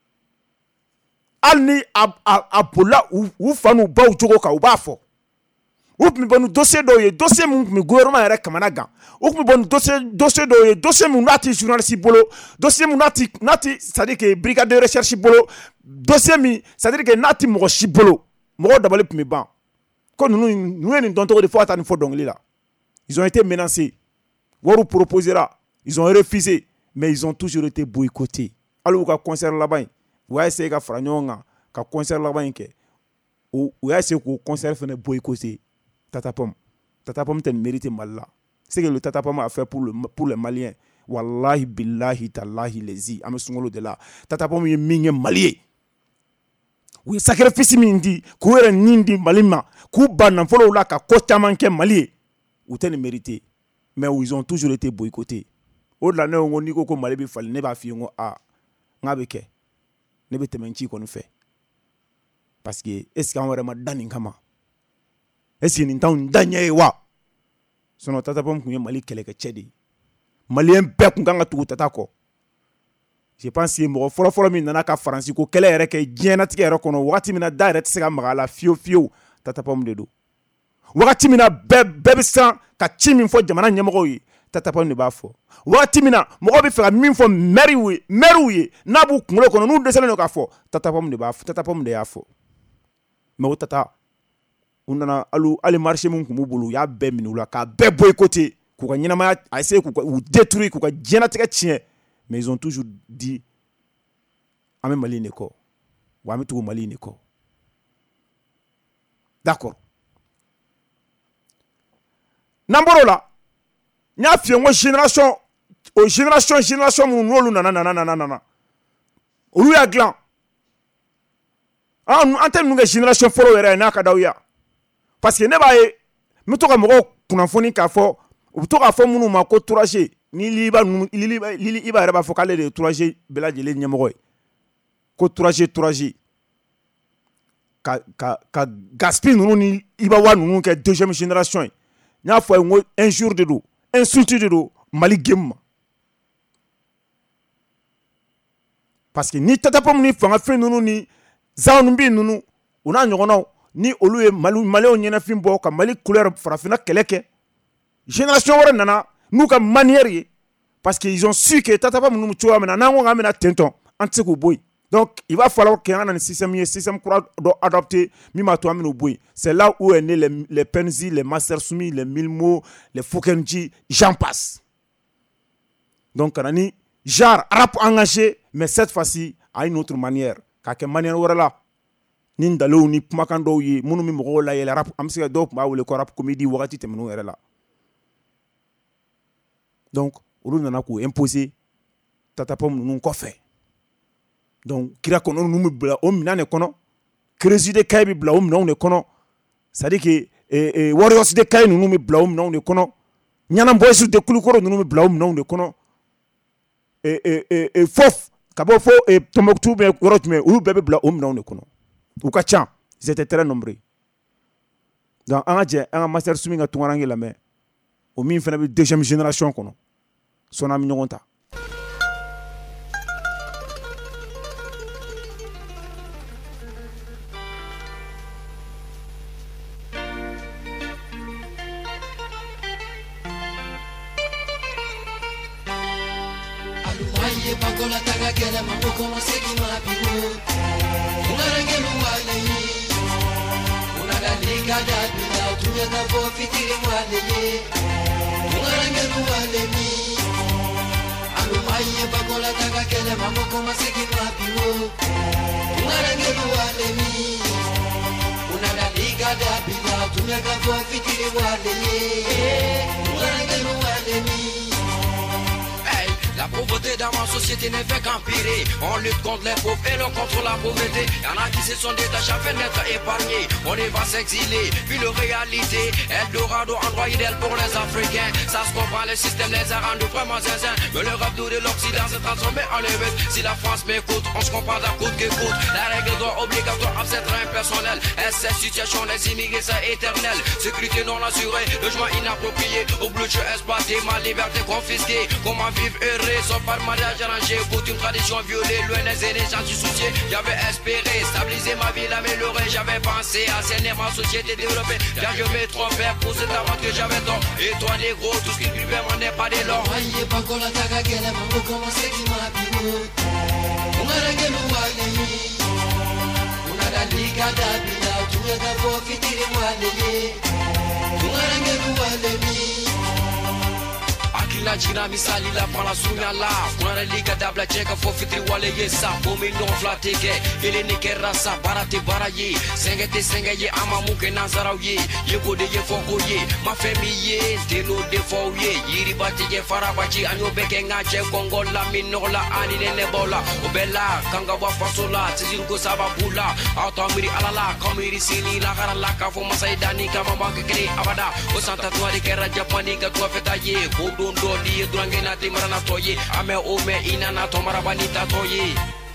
hali ni a a a bolila u fa n'u baw cogo kan u b'a fɔ u tun bɛ bɔ ni dossier dɔw ye dossier min tun bɛ gouvernement yɛrɛ kamana gan u tun bɛ bɔ ni dossier dossier dɔw ye dossier min n'a ti journaliste bolo dossier min n'a ti n'a ti c'est à dire que brigade de recherche bolo dossier min c'est à dire que n'a ti mɔgɔ si bolo mɔgɔw dabali tun bɛ ban ko ninnu ninnu ye nin dɔn cogo de fo ka taa nin fɔ dɔnkili la ils ont été menacés wariw proposera ils ont refusé mais ils ont toujours été boycottés hali u ka concert laban in u y'a essayé ka fara ɲɔgɔn kan ka concert laban in kɛ u y'a essayé k'o concert fana boycotter Tatapom. Tatapom t'a mérité mal là. C'est que le Tatapom a fait pour, le, pour les Maliens. Wallahi, billahi, tallahi, lezi. Ame sungolo de là. Tatapom est mingé malien. Oui, sacrifice mindi. Kouere nindi malima. Kouba n'en follow là ka kota manke malien. Ou t'es mérité. Mais ils ont toujours été boycottés. Au-delà de on dit que Mali fallait ne pas faire ah ngabeke. Ne be temenchi qu'on fait. Parce que est-ce qu'on vraiment dans kama. Est-ce que nous avons gagné wa? Sinon, Tatapom est Mali keleke chedi. Malien bɛɛ kun kan ka tugu Tata kɔ. Je pense que mɔgɔ fɔlɔ fɔlɔ min nana ka Faransi ko kɛlɛ yɛrɛ kɛ diɲɛnatigɛ yɛrɛ kɔnɔ wagati min na da yɛrɛ tɛ se ka maga a la fiyewu fiyewu Tatapom de don. Wagati min na bɛɛ bɛɛ bɛ siran ka ci min fɔ jamana ɲɛmɔgɔw ye Tatapom de b'a fɔ. Wagati min na mɔgɔ bɛ fɛ ka min fɔ maires ye maires ye n'a b'u kunkolo kɔnɔ n'u dɛsɛlen don k'a fɔ Tatapom de b'a fɔ Tatapom de y'a fɔ. Mais o Tata u nana alu ali marché mun kun b'u bolo u y'a bɛɛ minɛ u la k'a bɛɛ boycotter k'u ka ɲɛnamaya a essayer k'u ka u détruire k'u ka diɲɛnatigɛ tiɲɛ mais ils ont toujours dit an bɛ Mali in de kɔ wa an bɛ tugu Mali in de kɔ d'accord n'an bɔr'o la n y'a f'i ye n ko génération o génération génération minnu n'olu nana nana nana nana olu y'a dilan an an tɛ ninnu kɛ génération fɔlɔ yɛrɛ ye n'a ka d'aw ye parce que ne b'a ye n bɛ to ka mɔgɔw kunnafoni k'a fɔ u bɛ to k'a fɔ minnu ma ko trois G ni Lili Lili Iba yɛrɛ b'a fɔ k'ale de ye trois G bɛɛ lajɛlen ɲɛmɔgɔ ye ko trois G trois G ka ka ka Gaspi ninnu ni Iba wa ninnu kɛ deuxième génération ye n y'a fɔ a ye n ko injure de don insulte de don Mali game ma parce que ni tatapom ni fanga fin nunu ni zaunu bi nunu una ɲɔgɔnnaw ni olu ye mali maliyɛnw ɲɛnafin bɔ ka mali couleur farafina kɛlɛ kɛ génération wɛrɛ nana n'u ka manière ye parce que ils ont su que tatapom nunu cogoya min na n'an ko k'an bɛna tentɔn an tɛ se k'u bɔ yen donc il va falloir que an na ni système ye système kura dɔ adopté min b'a to an bɛn'u bɔ yen c'est là où est né les les Penzi, les Master Soumi, les Milmo, les Fokenji, j'en passe. Donc kana ni genre rap engagé mais cette fois-ci à une autre manière k'a kɛ manière wɛrɛ la ni ndalew ni kumakan dɔw ye minnu bɛ mɔgɔw layɛlɛ rap an bɛ se ka dɔw tun b'a wele ko rap comédie wagati tɛmɛnenw yɛrɛ la donc olu nana k'u imposer tatapom ninnu kɔfɛ donc kira kɔnɔ ninnu bɛ bila o minɛn de kɔnɔ Crazy de Kai bɛ bila o minɛnw de kɔnɔ c'est à dire que eh, eh, Warriors de Kai ninnu bɛ bila o minɛnw de kɔnɔ Ɲanan Boys de Kulukoro ninnu bɛ bila o minɛnw de kɔnɔ et et et, et fof ka bɔ fo et Tombouctou bɛ yɔrɔ jumɛn olu bɛɛ bɛ bila o minɛnw de kɔnɔ u ka ca ils étaient très nombreux donc an ka jɛ an ka Master Soumi ka tunkaranke lamɛn o min fana bɛ deuxième génération kɔnɔ sɔnni an bɛ ɲɔgɔn ta. Pagola taga kele mambo como se ki mapigo una rangelu wale una la liga da bila tuya da bo fitiri wale una rangelu wale mi alu maye pagola taga kele mambo como se ki mapigo una rangelu wale mi una la liga da bila tuya da bo fitiri wale una rangelu wale mi. La pauvreté dans ma société n'est fait qu'empirer. On lutte contre les pauvres et l'on contre la pauvreté. Y'en a qui se sont détachés afin d'être épargnés. On y va s'exiler, puis le réalité Eldorado, endroit idéal pour les Africains. Ça se comprend, le système les a rendus vraiment zinzin. Mais le rap de l'Occident s'est transformé en limite. Si la France m'écoute, on se comprend à coûte que coûte. La règle doit obligatoire à cette impersonnel. Et cette situation, les immigrés, c'est éternel. Sécurité non assurée, logement inapproprié. Au bleu, je exploité, ma liberté confisquée. Comment vivre heureux? Sauf par mariage arrangé, pour une tradition violée, loin des aînés, j'en suis soucié. J'avais espéré stabiliser ma vie, l'améliorer. J'avais pensé assainir ma société développée. Car je m'ai trompé pour cette aventure que j'avais tort. Et toi, négro, tout ce qui vivait m'en est pas des lors. Aïe, pas qu'on la taga, qu'elle a mambo, comment c'est qui m'a pigou. On a la gueule ou on a la liga d'abila, tout le d'abord, fitiri moi, on a la gueule ou la jina misali la pala sunya la kuna na liga dabla cheka fo fitri wale yesa bomi non flateke ele ne kerasa barate baraye sengete sengeye ama muke nazaraye yego de ye foko ye ma famille de no de fo ye yiri bati ye farabachi anyo beke ngache kongo la minola ani ne bola obela kanga wa fasola tizin ko sababula automiri alala kamiri sini la gara la ka fo masaidani kama banke kini abada o santa tua de kera japani ka tua feta ye bodon Doli drangena timara na toye ame ome ina na tomara banita toye.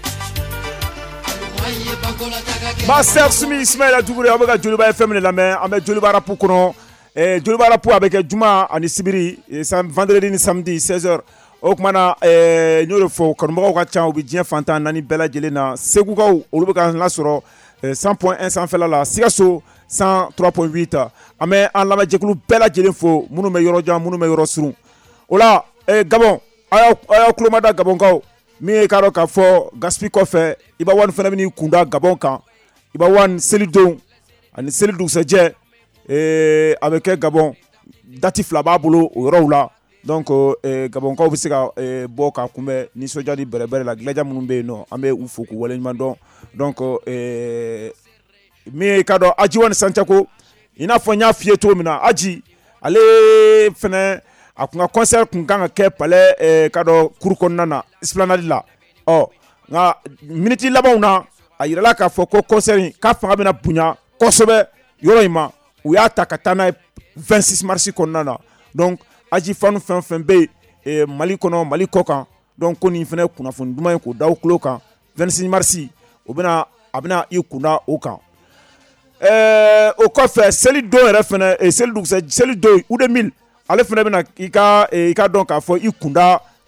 Master Soumi Ismaël Adougoué avec Joliba F M la main avec Joliba Rapu kono et Joliba Rapu avec Juma ani Sibiri vendredi ni samedi seize heures o kumana eh nyoro fo kanmɔgɔw ka ca u bi diɲɛ fantan nani bɛɛ lajɛlen na segukaw olu bɛ ka lasɔrɔ cent point un sanfɛla la Sikaso cent trois point huit an bɛ an lamɛnjɛkulu bɛɛ lajɛlen fo minnu bɛ yɔrɔ jan minnu bɛ yɔrɔ surun o la eh, Gabon aw aw kulomada Gabonkaw min ye k'a dɔn k'a fɔ Gaspi kɔfɛ Iba Wane fana bɛ n'i kunda Gabon kan Iba Wane selidon ani seli dugusɛjɛ eh, a bɛ kɛ Gabon dati fila b'a bolo o yɔrɔw la donc eh, Gabonkaw bɛ se ka eh, bɔ k'a kunbɛn nisɔndiya ni bɛrɛbɛrɛ la dilaja minnu bɛ yen nɔ an bɛ u fo k'u waleɲuman dɔn donc eh, min ye k'a dɔn Ajiwani Sanchako i n'a fɔ n y'a f'i ye cogo min na Aji ale fana a kun ka concert kun kan ka kɛ palais eh, ka dɔ cour kɔnɔna na esplanade la ɔ nka miniti labanw na a yirala k'a fɔ ko concert in k'a fanga bɛna bonya kosɛbɛ yɔrɔ in ma u y'a ta ka taa n'a ye vingt-six mars kɔnɔna na donc Aji fanu fɛn fɛn bɛ yen eh, Mali kɔnɔ Mali kɔ kan donc ko nin fana ye kunnafoni duman ye k'o da u tulo kan vingt-six mars o bɛna a bɛna i kunda o kan eh, o kɔfɛ seli don yɛrɛ fana eh, seli dugusɛ seli don u de mille ale fana bɛna i ka i ka dɔn k'a fɔ i kunda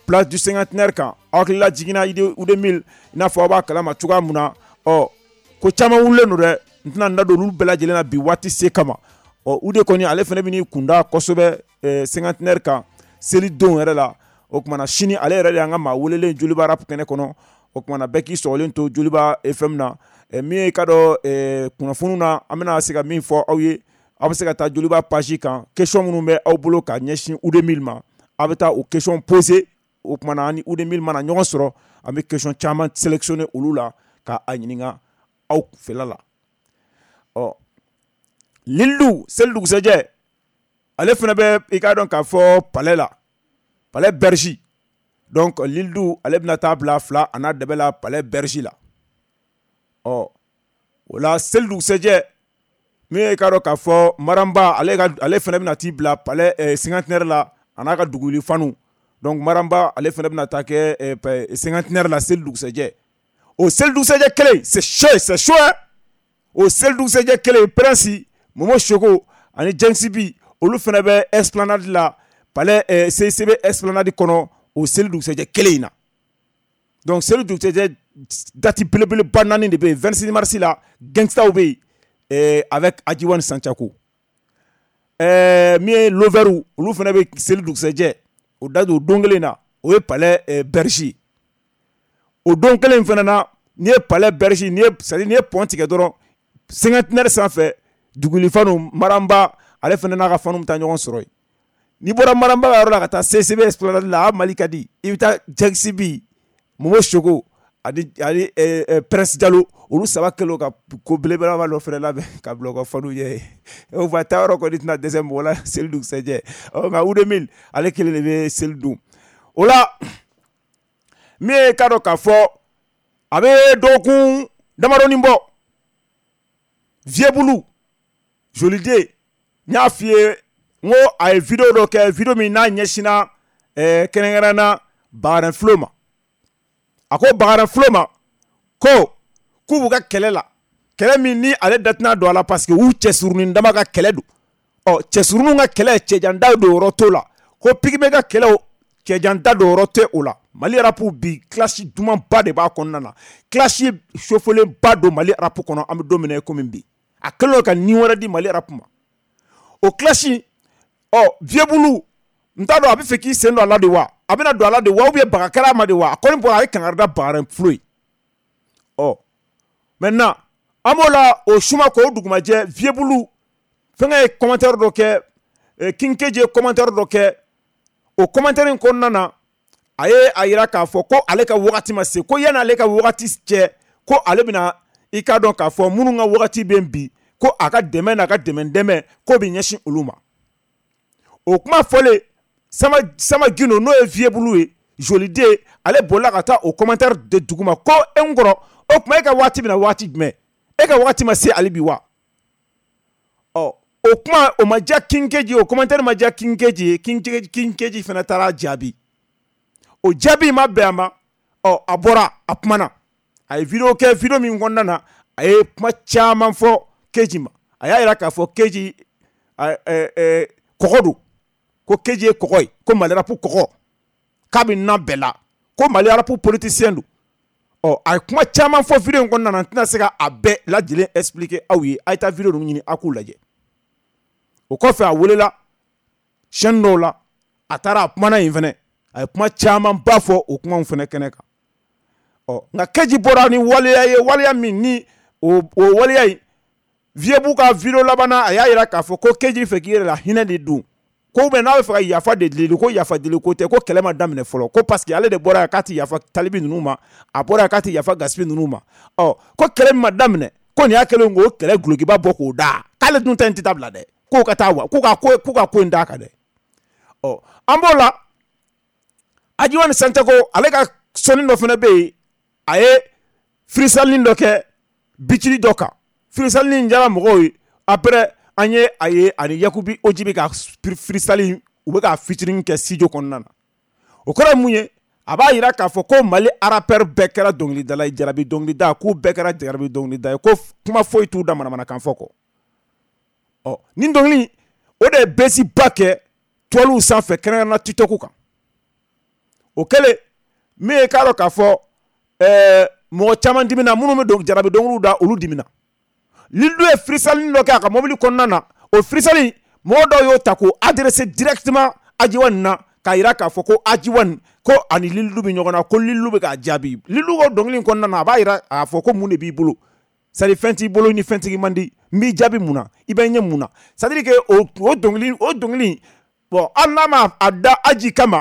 place du cinquantenaire kan aw hakilila jiginna U deux mille n'a fɔ aw b'a kalama cogoya mun na ɔ ko caman wulilen don dɛ n tɛna n da don olu bɛɛ lajɛlen na bi waati se kama ɔ u de kɔni ale fana bɛ n'i kunda kosɛbɛ cinquantenaire kan seli don yɛrɛ la o kumana sini ale yɛrɛ de y'an ka maa welelen Joliba rap kɛnɛ kɔnɔ o kumana bɛɛ k'i sɔgɔlen to Joliba F M na min ye ka dɔn kunnafoniw na an bɛna se ka min fɔ aw ye aw bɛ se ka taa Joliba page kan question minnu bɛ aw bolo ka ɲɛsin U deux mille ma aw bɛ taa o question poser o kumana ni U deux mille mana ɲɔgɔn sɔrɔ an bɛ question caman sélectionner olu la ka a ɲininka aw fɛla la ɔ Lildu seli dugusɛjɛ ale fana bɛ i ka dɔn k'a fɔ palais la palais Bergy donc Lildu ale bɛna taa bila fila a n'a dɛbɛ la palais Bergy la ɔ o la seli dugusɛjɛ min ye i ka dɔn k'a fɔ Maramba ale ka ale fana bɛna t'i bila palais cinquantenaire la a n'a ka duguli fanu donc Maramba ale fana bɛna taa kɛ cinquantenaire la seli dugusɛjɛ o seli dugusɛjɛ kelen c'est chaud c'est chaud hein o seli dugusɛjɛ kelen Prince Momo Chogo ani Jensi B olu fana bɛ esplanade la palais C C B esplanade kɔnɔ o seli dugusɛjɛ kelen in na donc seli dugusɛjɛ date belebeleba naani de bɛ yen vingt-six mars la gangstaw bɛ yen avec Adjiwan Sanchako ɛɛ min ye Loveru olu fana bɛ seli dugusɛjɛ o da don o don kelen na o ye palais Bergy o don kelen fana na n'i ye palais Bergy n'i ye c'est à dire n'i ye pont tigɛ dɔrɔn cinquantenaire sanfɛ duguli fanu Maramba ale fana n'a ka fanu bɛ taa ɲɔgɔn sɔrɔ yen n'i bɔra Maramba ka yɔrɔ la ka taa C C B esplanade la a Mali ka di i bɛ taa Jensi B Momo Chogo ani ani Prince Diallo olu saba kɛlen ka ko belebeleba dɔ fana labɛn ka bila u ka fanu ɲɛ o va taa yɔrɔ kɔni tɛna dɛsɛ mɔgɔ la seli dugusɛjɛ ɔ nka U deux mille ale kelen de bɛ seli dun o la min ye ka dɔn k'a fɔ a bɛ dɔgɔkun damadɔnin bɔ Vieux-Boulou Joliden n y'a f'i ye n ko a ye video dɔ kɛ video min n'a ɲɛsinna kɛrɛnkɛrɛnna Bakaren Flo ma a ko Bakaren Flo ma ko k'u b'u ka kɛlɛ la kɛlɛ min ni ale da tɛna don a la parce que u cɛsurunin dama ka kɛlɛ don ɔ cɛsuruninw ka kɛlɛ cɛjanda don yɔrɔ t'o la ko Pigme ka kɛlɛ cɛjanda don yɔrɔ tɛ o la Mali rap bi classe dumanba de b'a kɔnɔna na classe chauffelenba don Mali rap kɔnɔ an bɛ don min na komi bi a kɛlen don ka ni wɛrɛ di Mali rap ma o classe ɔ Vieux-Boulou n t'a dɔn a bɛ fɛ k'i sen don a la de wa a bɛna don a la de wa ou bien baga kɛra a ma de wa a kɔni bɔra a ye kangari da Bakaren Flo ye ɔ maintenant an b'o la o suma k'o dugumajɛ Vieux-Boulou fɛnkɛ ye commentaire dɔ kɛ King Keji ye commentaire dɔ kɛ o commentaire in kɔnɔna na a ye a yira k'a fɔ ko ale ka wagati ma se ko yanni ale ka wagati cɛ ko ale bɛna i k'a dɔn k'a fɔ minnu ka wagati bɛ bi ko a ka dɛmɛ n'a ka dɛmɛ dɛmɛ k'o bɛ ɲɛsin olu ma o kuma fɔlen Sama Sama Gino n'o ye Vieux-Boulou ye Joliden ale bolila ka taa o commentaire de duguma ko e n kɔrɔ o kuma e ka wagati bɛna wagati jumɛn e ka wagati ma se ale bi wa ɔ o kuma o ma diya King Keji o commentaire ma diya King Keji ye King Keji King Keji fana taara jaabi o jaabi ma bɛn a ma ɔ a bɔra a kumana a ye video kɛ video min kɔnɔna na a ye kuma caman fɔ Keji ma a y'a yira k'a fɔ Keji kɔgɔ don ko Keji ye kɔgɔ ye ko Mali rap kɔgɔ k'a bɛ na bɛɛ la ko Mali rap politicien don ɔ a ye kuma caman fɔ video in kɔnɔna na n tɛna se ka a bɛɛ lajɛlen expliquer aw ye a ye taa video ninnu ɲini a k'u lajɛ o kɔfɛ a welela chaîne dɔw la a taara a kumana yen fɛnɛ a ye kuma caman ba fɔ o kumaw fɛnɛ kɛnɛ kan ɔ nka Keji bɔra ni waleya ye waleya min ni o o waleya in Vieux-Boulou ka video labanna a y'a yira k'a fɔ ko Keji fɛ k'i yɛrɛ la hinɛ de dun ko bɛ n'a bɛ fɛ ka yafa de deli ko yafa deli ko tɛ ko kɛlɛ ma daminɛ fɔlɔ ko parce que ale de bɔra yan k'a ti yafa talibi ninnu ma a bɔra yan k'a ti yafa gasipi ninnu ma ɔ ko kɛlɛ min ma daminɛ ko nin y'a kɛlen k'o kɛlɛ gulokiba bɔ k'o da k'ale dun ta in tɛ taa bila dɛ k'o ka taa wa k'o ka ko k'o ka ko in d'a kan dɛ ɔ an b'o la Adjiwan Sanchako ale ka sɔnni dɔ fana bɛ yen a ye freestyling dɔ kɛ bicili dɔ kan freestyling in diyara mɔgɔw ye après an ye a ye ani Yakubi Oji bɛ ka freestyling u bɛ ka featuring kɛ studio kɔnɔna na o kɔrɔ ye mun ye a b'a yira k'a fɔ ko Mali rappeur bɛɛ kɛra dɔnkilidala ye jarabi dɔnkilida k'u bɛɛ kɛra jarabi dɔnkilida ye ko kuma foyi t'u da manamanakan fɔ kɔ ɔ nin dɔnkili o de ye basiba kɛ toiles sanfɛ kɛrɛnkɛrɛnna TikTok kan o kɛlen min ye k'a dɔn k'a fɔ ɛɛ mɔgɔ caman dimina minnu bɛ jarabi dɔnkiliw da olu dimina Lildu ye freestyling dɔ kɛ a ka mobili kɔnɔna na o freestyling mɔgɔ dɔw y'o ta k'o adresser directement Ajiwan na k'a yira k'a fɔ ko Ajiwan ko ani Lildu bɛ ɲɔgɔn na ko Lildu bɛ k'a jaabi Lildu ko dɔnkili kɔnɔna na a b'a yira k'a fɔ ko mun de b'i bolo c'est à dire fɛn t'i bolo ni fɛn tigi man di n b'i jaabi mun na i bɛ ɲɛ mun na c'est à dire que o o dɔnkili o dɔnkili bon hali n'a ma a da Aji kama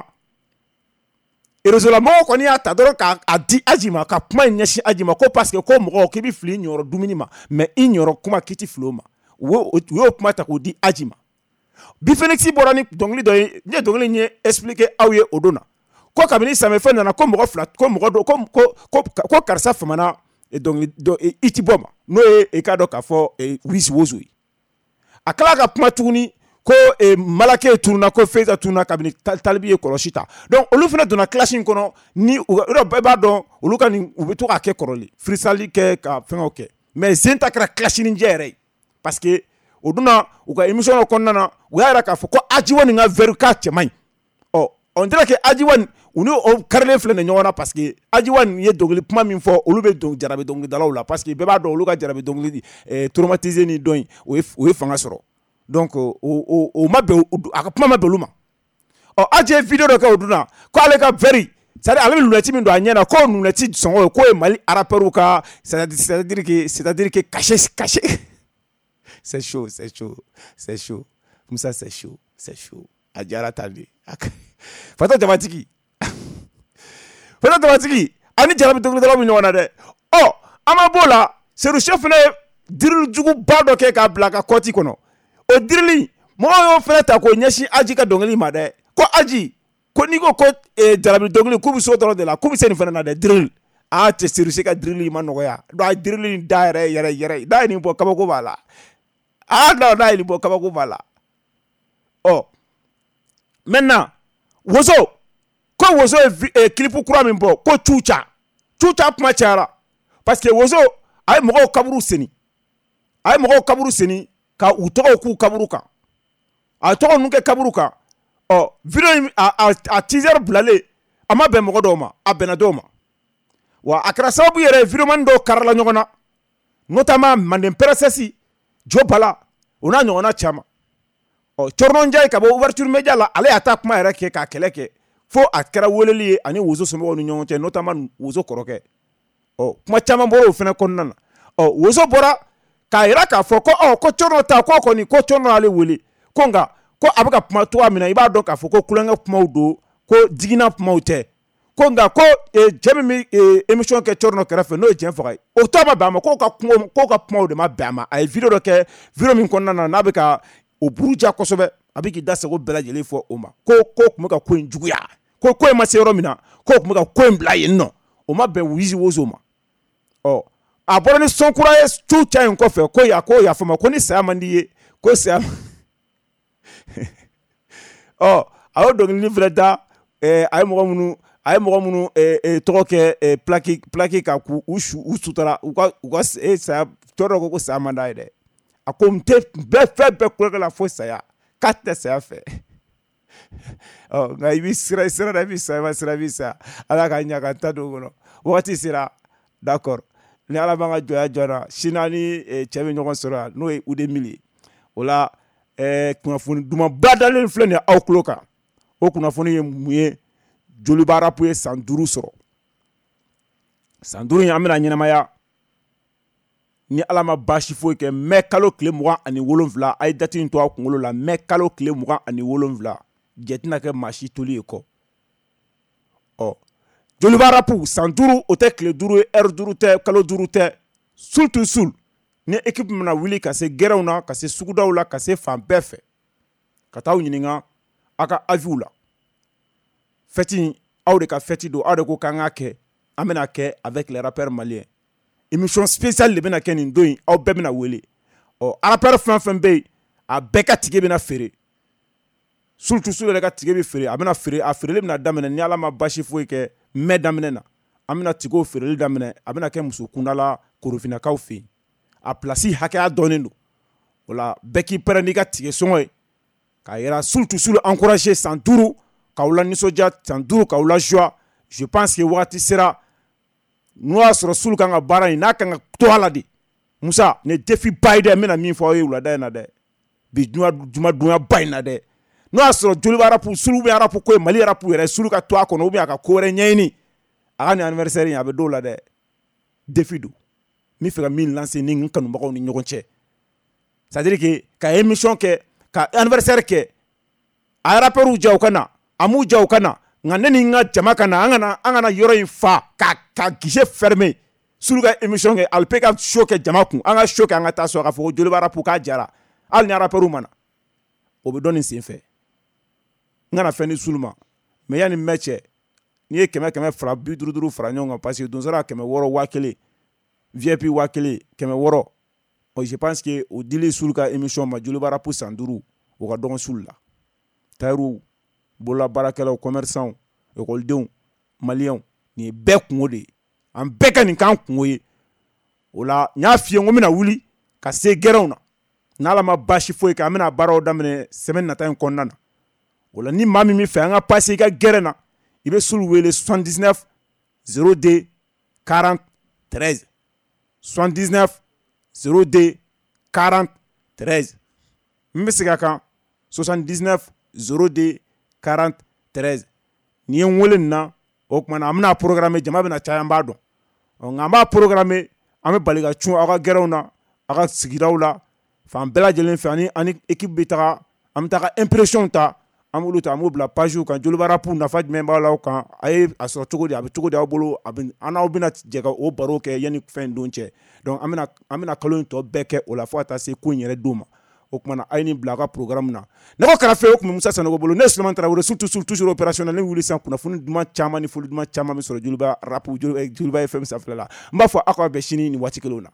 Erosola mɔgɔ kɔni y'a ta dɔrɔn k'a di Aji ma ka kuma in ɲɛsin Aji ma ko parce que ko mɔgɔ k'i bɛ fili i ɲɔgɔrɔ dumuni ma mais i ɲɔgɔrɔ kuma k'i ti fili o ma u y'o kuma ta k'o di Aji ma Bifenix bɔra ni dɔnkili dɔ ye n ye dɔnkili in ye expliquer aw ye o don na ko kabini Samefɛn nana ko mɔgɔ fila ko mɔgɔ dɔ ko ko ko ko karisa famana dɔnkili dɔ iti bɔ ma n'o ye e ka dɔn k'a fɔ Wisi Wozo ye a kila ka kuma tuguni ko Malake tununa ko Feza tununa kabini Talibi ye kɔlɔsi ta donc olu fana donna classe in kɔnɔ ni bɛɛ b'a dɔn olu ka nin u bɛ to k'a kɛ kɔrɔlen freestyle kɛ ka fɛngɛw kɛ mais Zenta kɛra classe ni jɛ yɛrɛ ye parce que o donna u ka émission kɔnɔna na u y'a yira k'a fɔ ko Ajiwan ka verre k'a cɛ man ɲi ɔ on dirait que Ajiwan u ni o karilen filɛ nin ɲɔgɔn na parce que Ajiwan ye dɔnkili kuma min fɔ olu bɛ don jarabi dɔnkilidalaw la parce que bɛɛ b'a dɔn olu ka jarabi dɔnkili traumatisé ni dɔn in o ye o ye fanga sɔrɔ donc o o o ma bɛn a ka kuma ma bɛn olu ma ɔ Aji ye vidéo dɔ kɛ o don na ko ale ka verre c'est-à-dire ale bɛ lunette min don a ɲɛ na ko lunette sɔngɔ ye k'o ye Mali rappeur ka c'est-à-dire que c'est-à-dire que caché caché c'est chaud c'est chaud c'est chaud Musa c'est chaud c'est chaud a diyara tan de Fata Jabatigi Fata Jabatigi ani jarabi dɔnkilidalaw bɛ ɲɔgɔn na dɛ ɔ an ma b'o la Seydou Chef fana ye dirili juguba dɔ kɛ k'a bila a ka kɔti kɔnɔ o dirili mɔgɔw y'o fana ta k'o ɲɛsin Aji ka dɔnkili ma dɛ ko Aji ko n'i ko ko jarabi dɔnkili k'u bɛ so dɔrɔn de la k'u bɛ se nin fana na dɛ dirili a cɛ Seydou Chef ka dirili ma nɔgɔya donc a dirili in da yɛrɛ yɛrɛ yɛrɛ da ye nin bɔ kabako b'a la a non n'a ye nin bɔ kabako b'a la ɔ maintenant Wozo ko Wozo ye clip kura min bɔ ko Cuca Cuca kuma cayara parce que Wozo a ye mɔgɔw kaburu seni a ye mɔgɔw kaburu seni ka u tɔgɔw k'u kaburu kan a ye tɔgɔ ninnu kɛ kaburu kan ɔ video a a teaser bilalen a ma bɛn mɔgɔ dɔw ma a bɛnna dɔw ma wa a kɛra sababu yɛrɛ videoman dɔw karila ɲɔgɔn na notamment Manden Princess Jo Bala o n'a ɲɔgɔnna caman ɔ Cɔrɔnɔ Njayi ka bɔ ouverture média la ale y'a ta kuma yɛrɛ kɛ k'a kɛlɛ kɛ fo a kɛra weleli ye ani Wozo somɔgɔw ni ɲɔgɔn cɛ notamment Wozo kɔrɔkɛ ɔ kuma caman bɔra o fana kɔnɔna na ɔ Wozo bɔra k'a yira k'a fɔ ko ɔ ko Cɔrɔnɔ ta ko kɔni ko Cɔrɔnɔ y'ale wele ko nka ko a bɛ ka kuma cogoya min na i b'a dɔn k'a fɔ ko kulonkɛ kumaw don ko jiginna kumaw tɛ ko nka ko cɛ min bɛ émission kɛ Cɔrɔnɔ kɛrɛfɛ n'o ye Diɲɛ Faga ye o tɔ ma bɛn a ma k'o ka kuma k'o ka kumaw de ma bɛn a ma a ye video dɔ kɛ video min kɔnɔna na n'a bɛ ka o buruja kosɛbɛ a bɛ k'i da sago bɛɛ lajɛlen fɔ o ma ko ko tun bɛ ka ko in juguya ko ko in ma se yɔrɔ min na ko tun bɛ ka ko in bila yen nɔ o ma bɛn Wisi Wozo ma ɔ a bɔra ni sɔn kura ye Cuca in kɔfɛ ko ya ko yafa ma ko ni saya man di ye ko saya ɔ a y'o dɔnkili fɛnɛ da ɛɛ a ye mɔgɔ minnu a ye mɔgɔ minnu ɛɛ tɔgɔ kɛ ɛɛ plaki plaki ka k'u u su u sutura u ka u ka ee saya tɔ dɔ ko ko saya man d'a ye dɛ a ko n tɛ bɛɛ fɛn bɛɛ kulonkɛ la fo saya k'a tɛ saya fɛ ɔ nka i b'i sira sira la i b'i sa i ma sira i b'i sa ala ka ɲa ka ta don o kɔnɔ wagati sera d'accord ni ala b'an ka jɔnya jɔna sini ni cɛ bɛ ɲɔgɔn sɔrɔ yan n'o ye Udemili ye o la ɛɛ kunnafoni dumanba dalen filɛ nin ye aw tulo kan o kunnafoni ye mun ye Joliba Rap ye san duuru sɔrɔ san duuru in an bɛna ɲɛnamaya ni ala ma baasi foyi kɛ mai kalo tile mugan ani wolonwula a ye date in to a kunkolo la mai kalo tile mugan ani wolonwula jɛ tɛna kɛ maa si toli ye kɔ ɔ Joliba Rap san duuru o tɛ tile duuru ye heure duuru tɛ kalo duuru tɛ sul tu sul ni équipe bɛna wuli ka se gɛrɛnw na ka se sugudaw la ka se fan bɛɛ fɛ ka taa aw ɲininka a ka aviw la fête aw de ka fête don aw de ko k'an k'a kɛ an bɛna kɛ avec les rappeurs maliens émission spéciale de bɛna kɛ nin don in aw bɛɛ bɛna wele ɔ rappeur fɛn fɛn bɛ yen a bɛɛ ka tige bɛna feere surtout sur yɛrɛ ka tige bɛ feere a bɛna feere a feereli bɛna daminɛ ni ala ma baasi foyi kɛ mai daminɛ na an bɛna tigew feereli daminɛ a bɛna kɛ muso kundala Korofinakaw fɛ yen a place hakɛya dɔnnen don o la bɛɛ k'i pɛrɛn n'i ka tige sɔngɔ ye k'a yira surtout sur encourager san duuru k'aw la nisɔndiya san duuru k'aw la joie. Je pense que waati sera n'o y'a sɔrɔ Sulu kan ka baara in n'a kan ka to a la de. Musa ne défi ba ye dɛ, n bɛna min fɔ aw ye wulada in na dɛ, bi juma donya ba in na dɛ. N'o y'a sɔrɔ Joliba rap Sulu bɛ rap ko ye Mali rap yɛrɛ Sulu ka to a kɔnɔ ou bien a ka ko wɛrɛ ɲɛɲini a ka nin anniversaire in a bɛ dɔw la dɛ. Défi don n bɛ fɛ ka min lancer ni n kanubagaw ni ɲɔgɔn cɛ, c'est à dire que ka émission kɛ ka anniversaire kɛ a rappeurs ja u ka na a m'u ja u ka na nka ne ni n ka jama ka na an kana an kana yɔrɔ in fa ka ka guichet fermer Sulu ka émission kɛ ale pe ka show kɛ jama kun, an ka show kɛ an ka taa so k'a fɔ ko Joliba rap k'a jara hali ni rappeurs ma na o bɛ dɔn nin sen fɛ. N kana fɛn di Sulu ma mais yanni mɛ cɛ n'i ye kɛmɛ kɛmɛ fara bi duuru duuru fara ɲɔgɔn kan parce que donsola kɛmɛ wɔɔrɔ waa kelen V I P waa kelen kɛmɛ wɔɔrɔ je pense que o dili Sulu ka émission ma Joliba rap san duuru o ka dɔgɔn Sulu la. Tayiru bolola baarakɛlaw commerçants écoledenw maliyɛnw nin ye bɛɛ kungo de ye an bɛɛ ka nin k'an kungo ye o la n y'a f'i ye n ko n bɛna wuli ka se gɛrɛnw na n'Ala ma baasi foyi kɛ an bɛna baaraw daminɛ semaine nata in kɔnɔna na o la ni maa min bɛ fɛ an ka passer i ka gɛrɛn na i bɛ Sulu wele soixante-dix-neuf zéro deux quarante treize soixante-dix-neuf zéro deux quarante treize n bɛ segin a kan soixante-dix-neuf zéro deux quarante treize ni ye n wele nin na o tuma na an bɛna programmer jama bɛna caya an b'a dɔn nka an b'a programmer an bɛ bali ka cun aw ka gɛrɛnw na aw ka sigidaw la fan bɛɛ lajɛlen fɛ ani ani équipe bɛ taga an bɛ taga impression ta an b'olu ta an b'u bila page kan Joliba rap nafa jumɛn b'a la o kan a ye a sɔrɔ cogo di a bɛ cogo di aw bolo a bɛ an n'aw bɛna jɛ ka o baro kɛ yanni fɛn don cɛ donc an bɛna an bɛna kalo in tɔ bɛɛ kɛ o la fo ka taa se ko in yɛrɛ don ma o tuma na a ye nin bila a ka programme na ne ko kɛrɛfɛ o tun bɛ Musa Sanogo bolo ne ye Sulemani Tarawele surtout surtout toujours opérationnel ne wuli sisan kunnafoni duman caman ni foli duman caman bɛ sɔrɔ Joliba rap Joliba F M sanfɛla la n b'a fɔ aw ka bɛn sini nin waati kelenw na.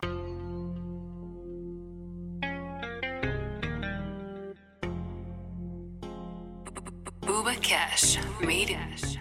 Booba Cash Media.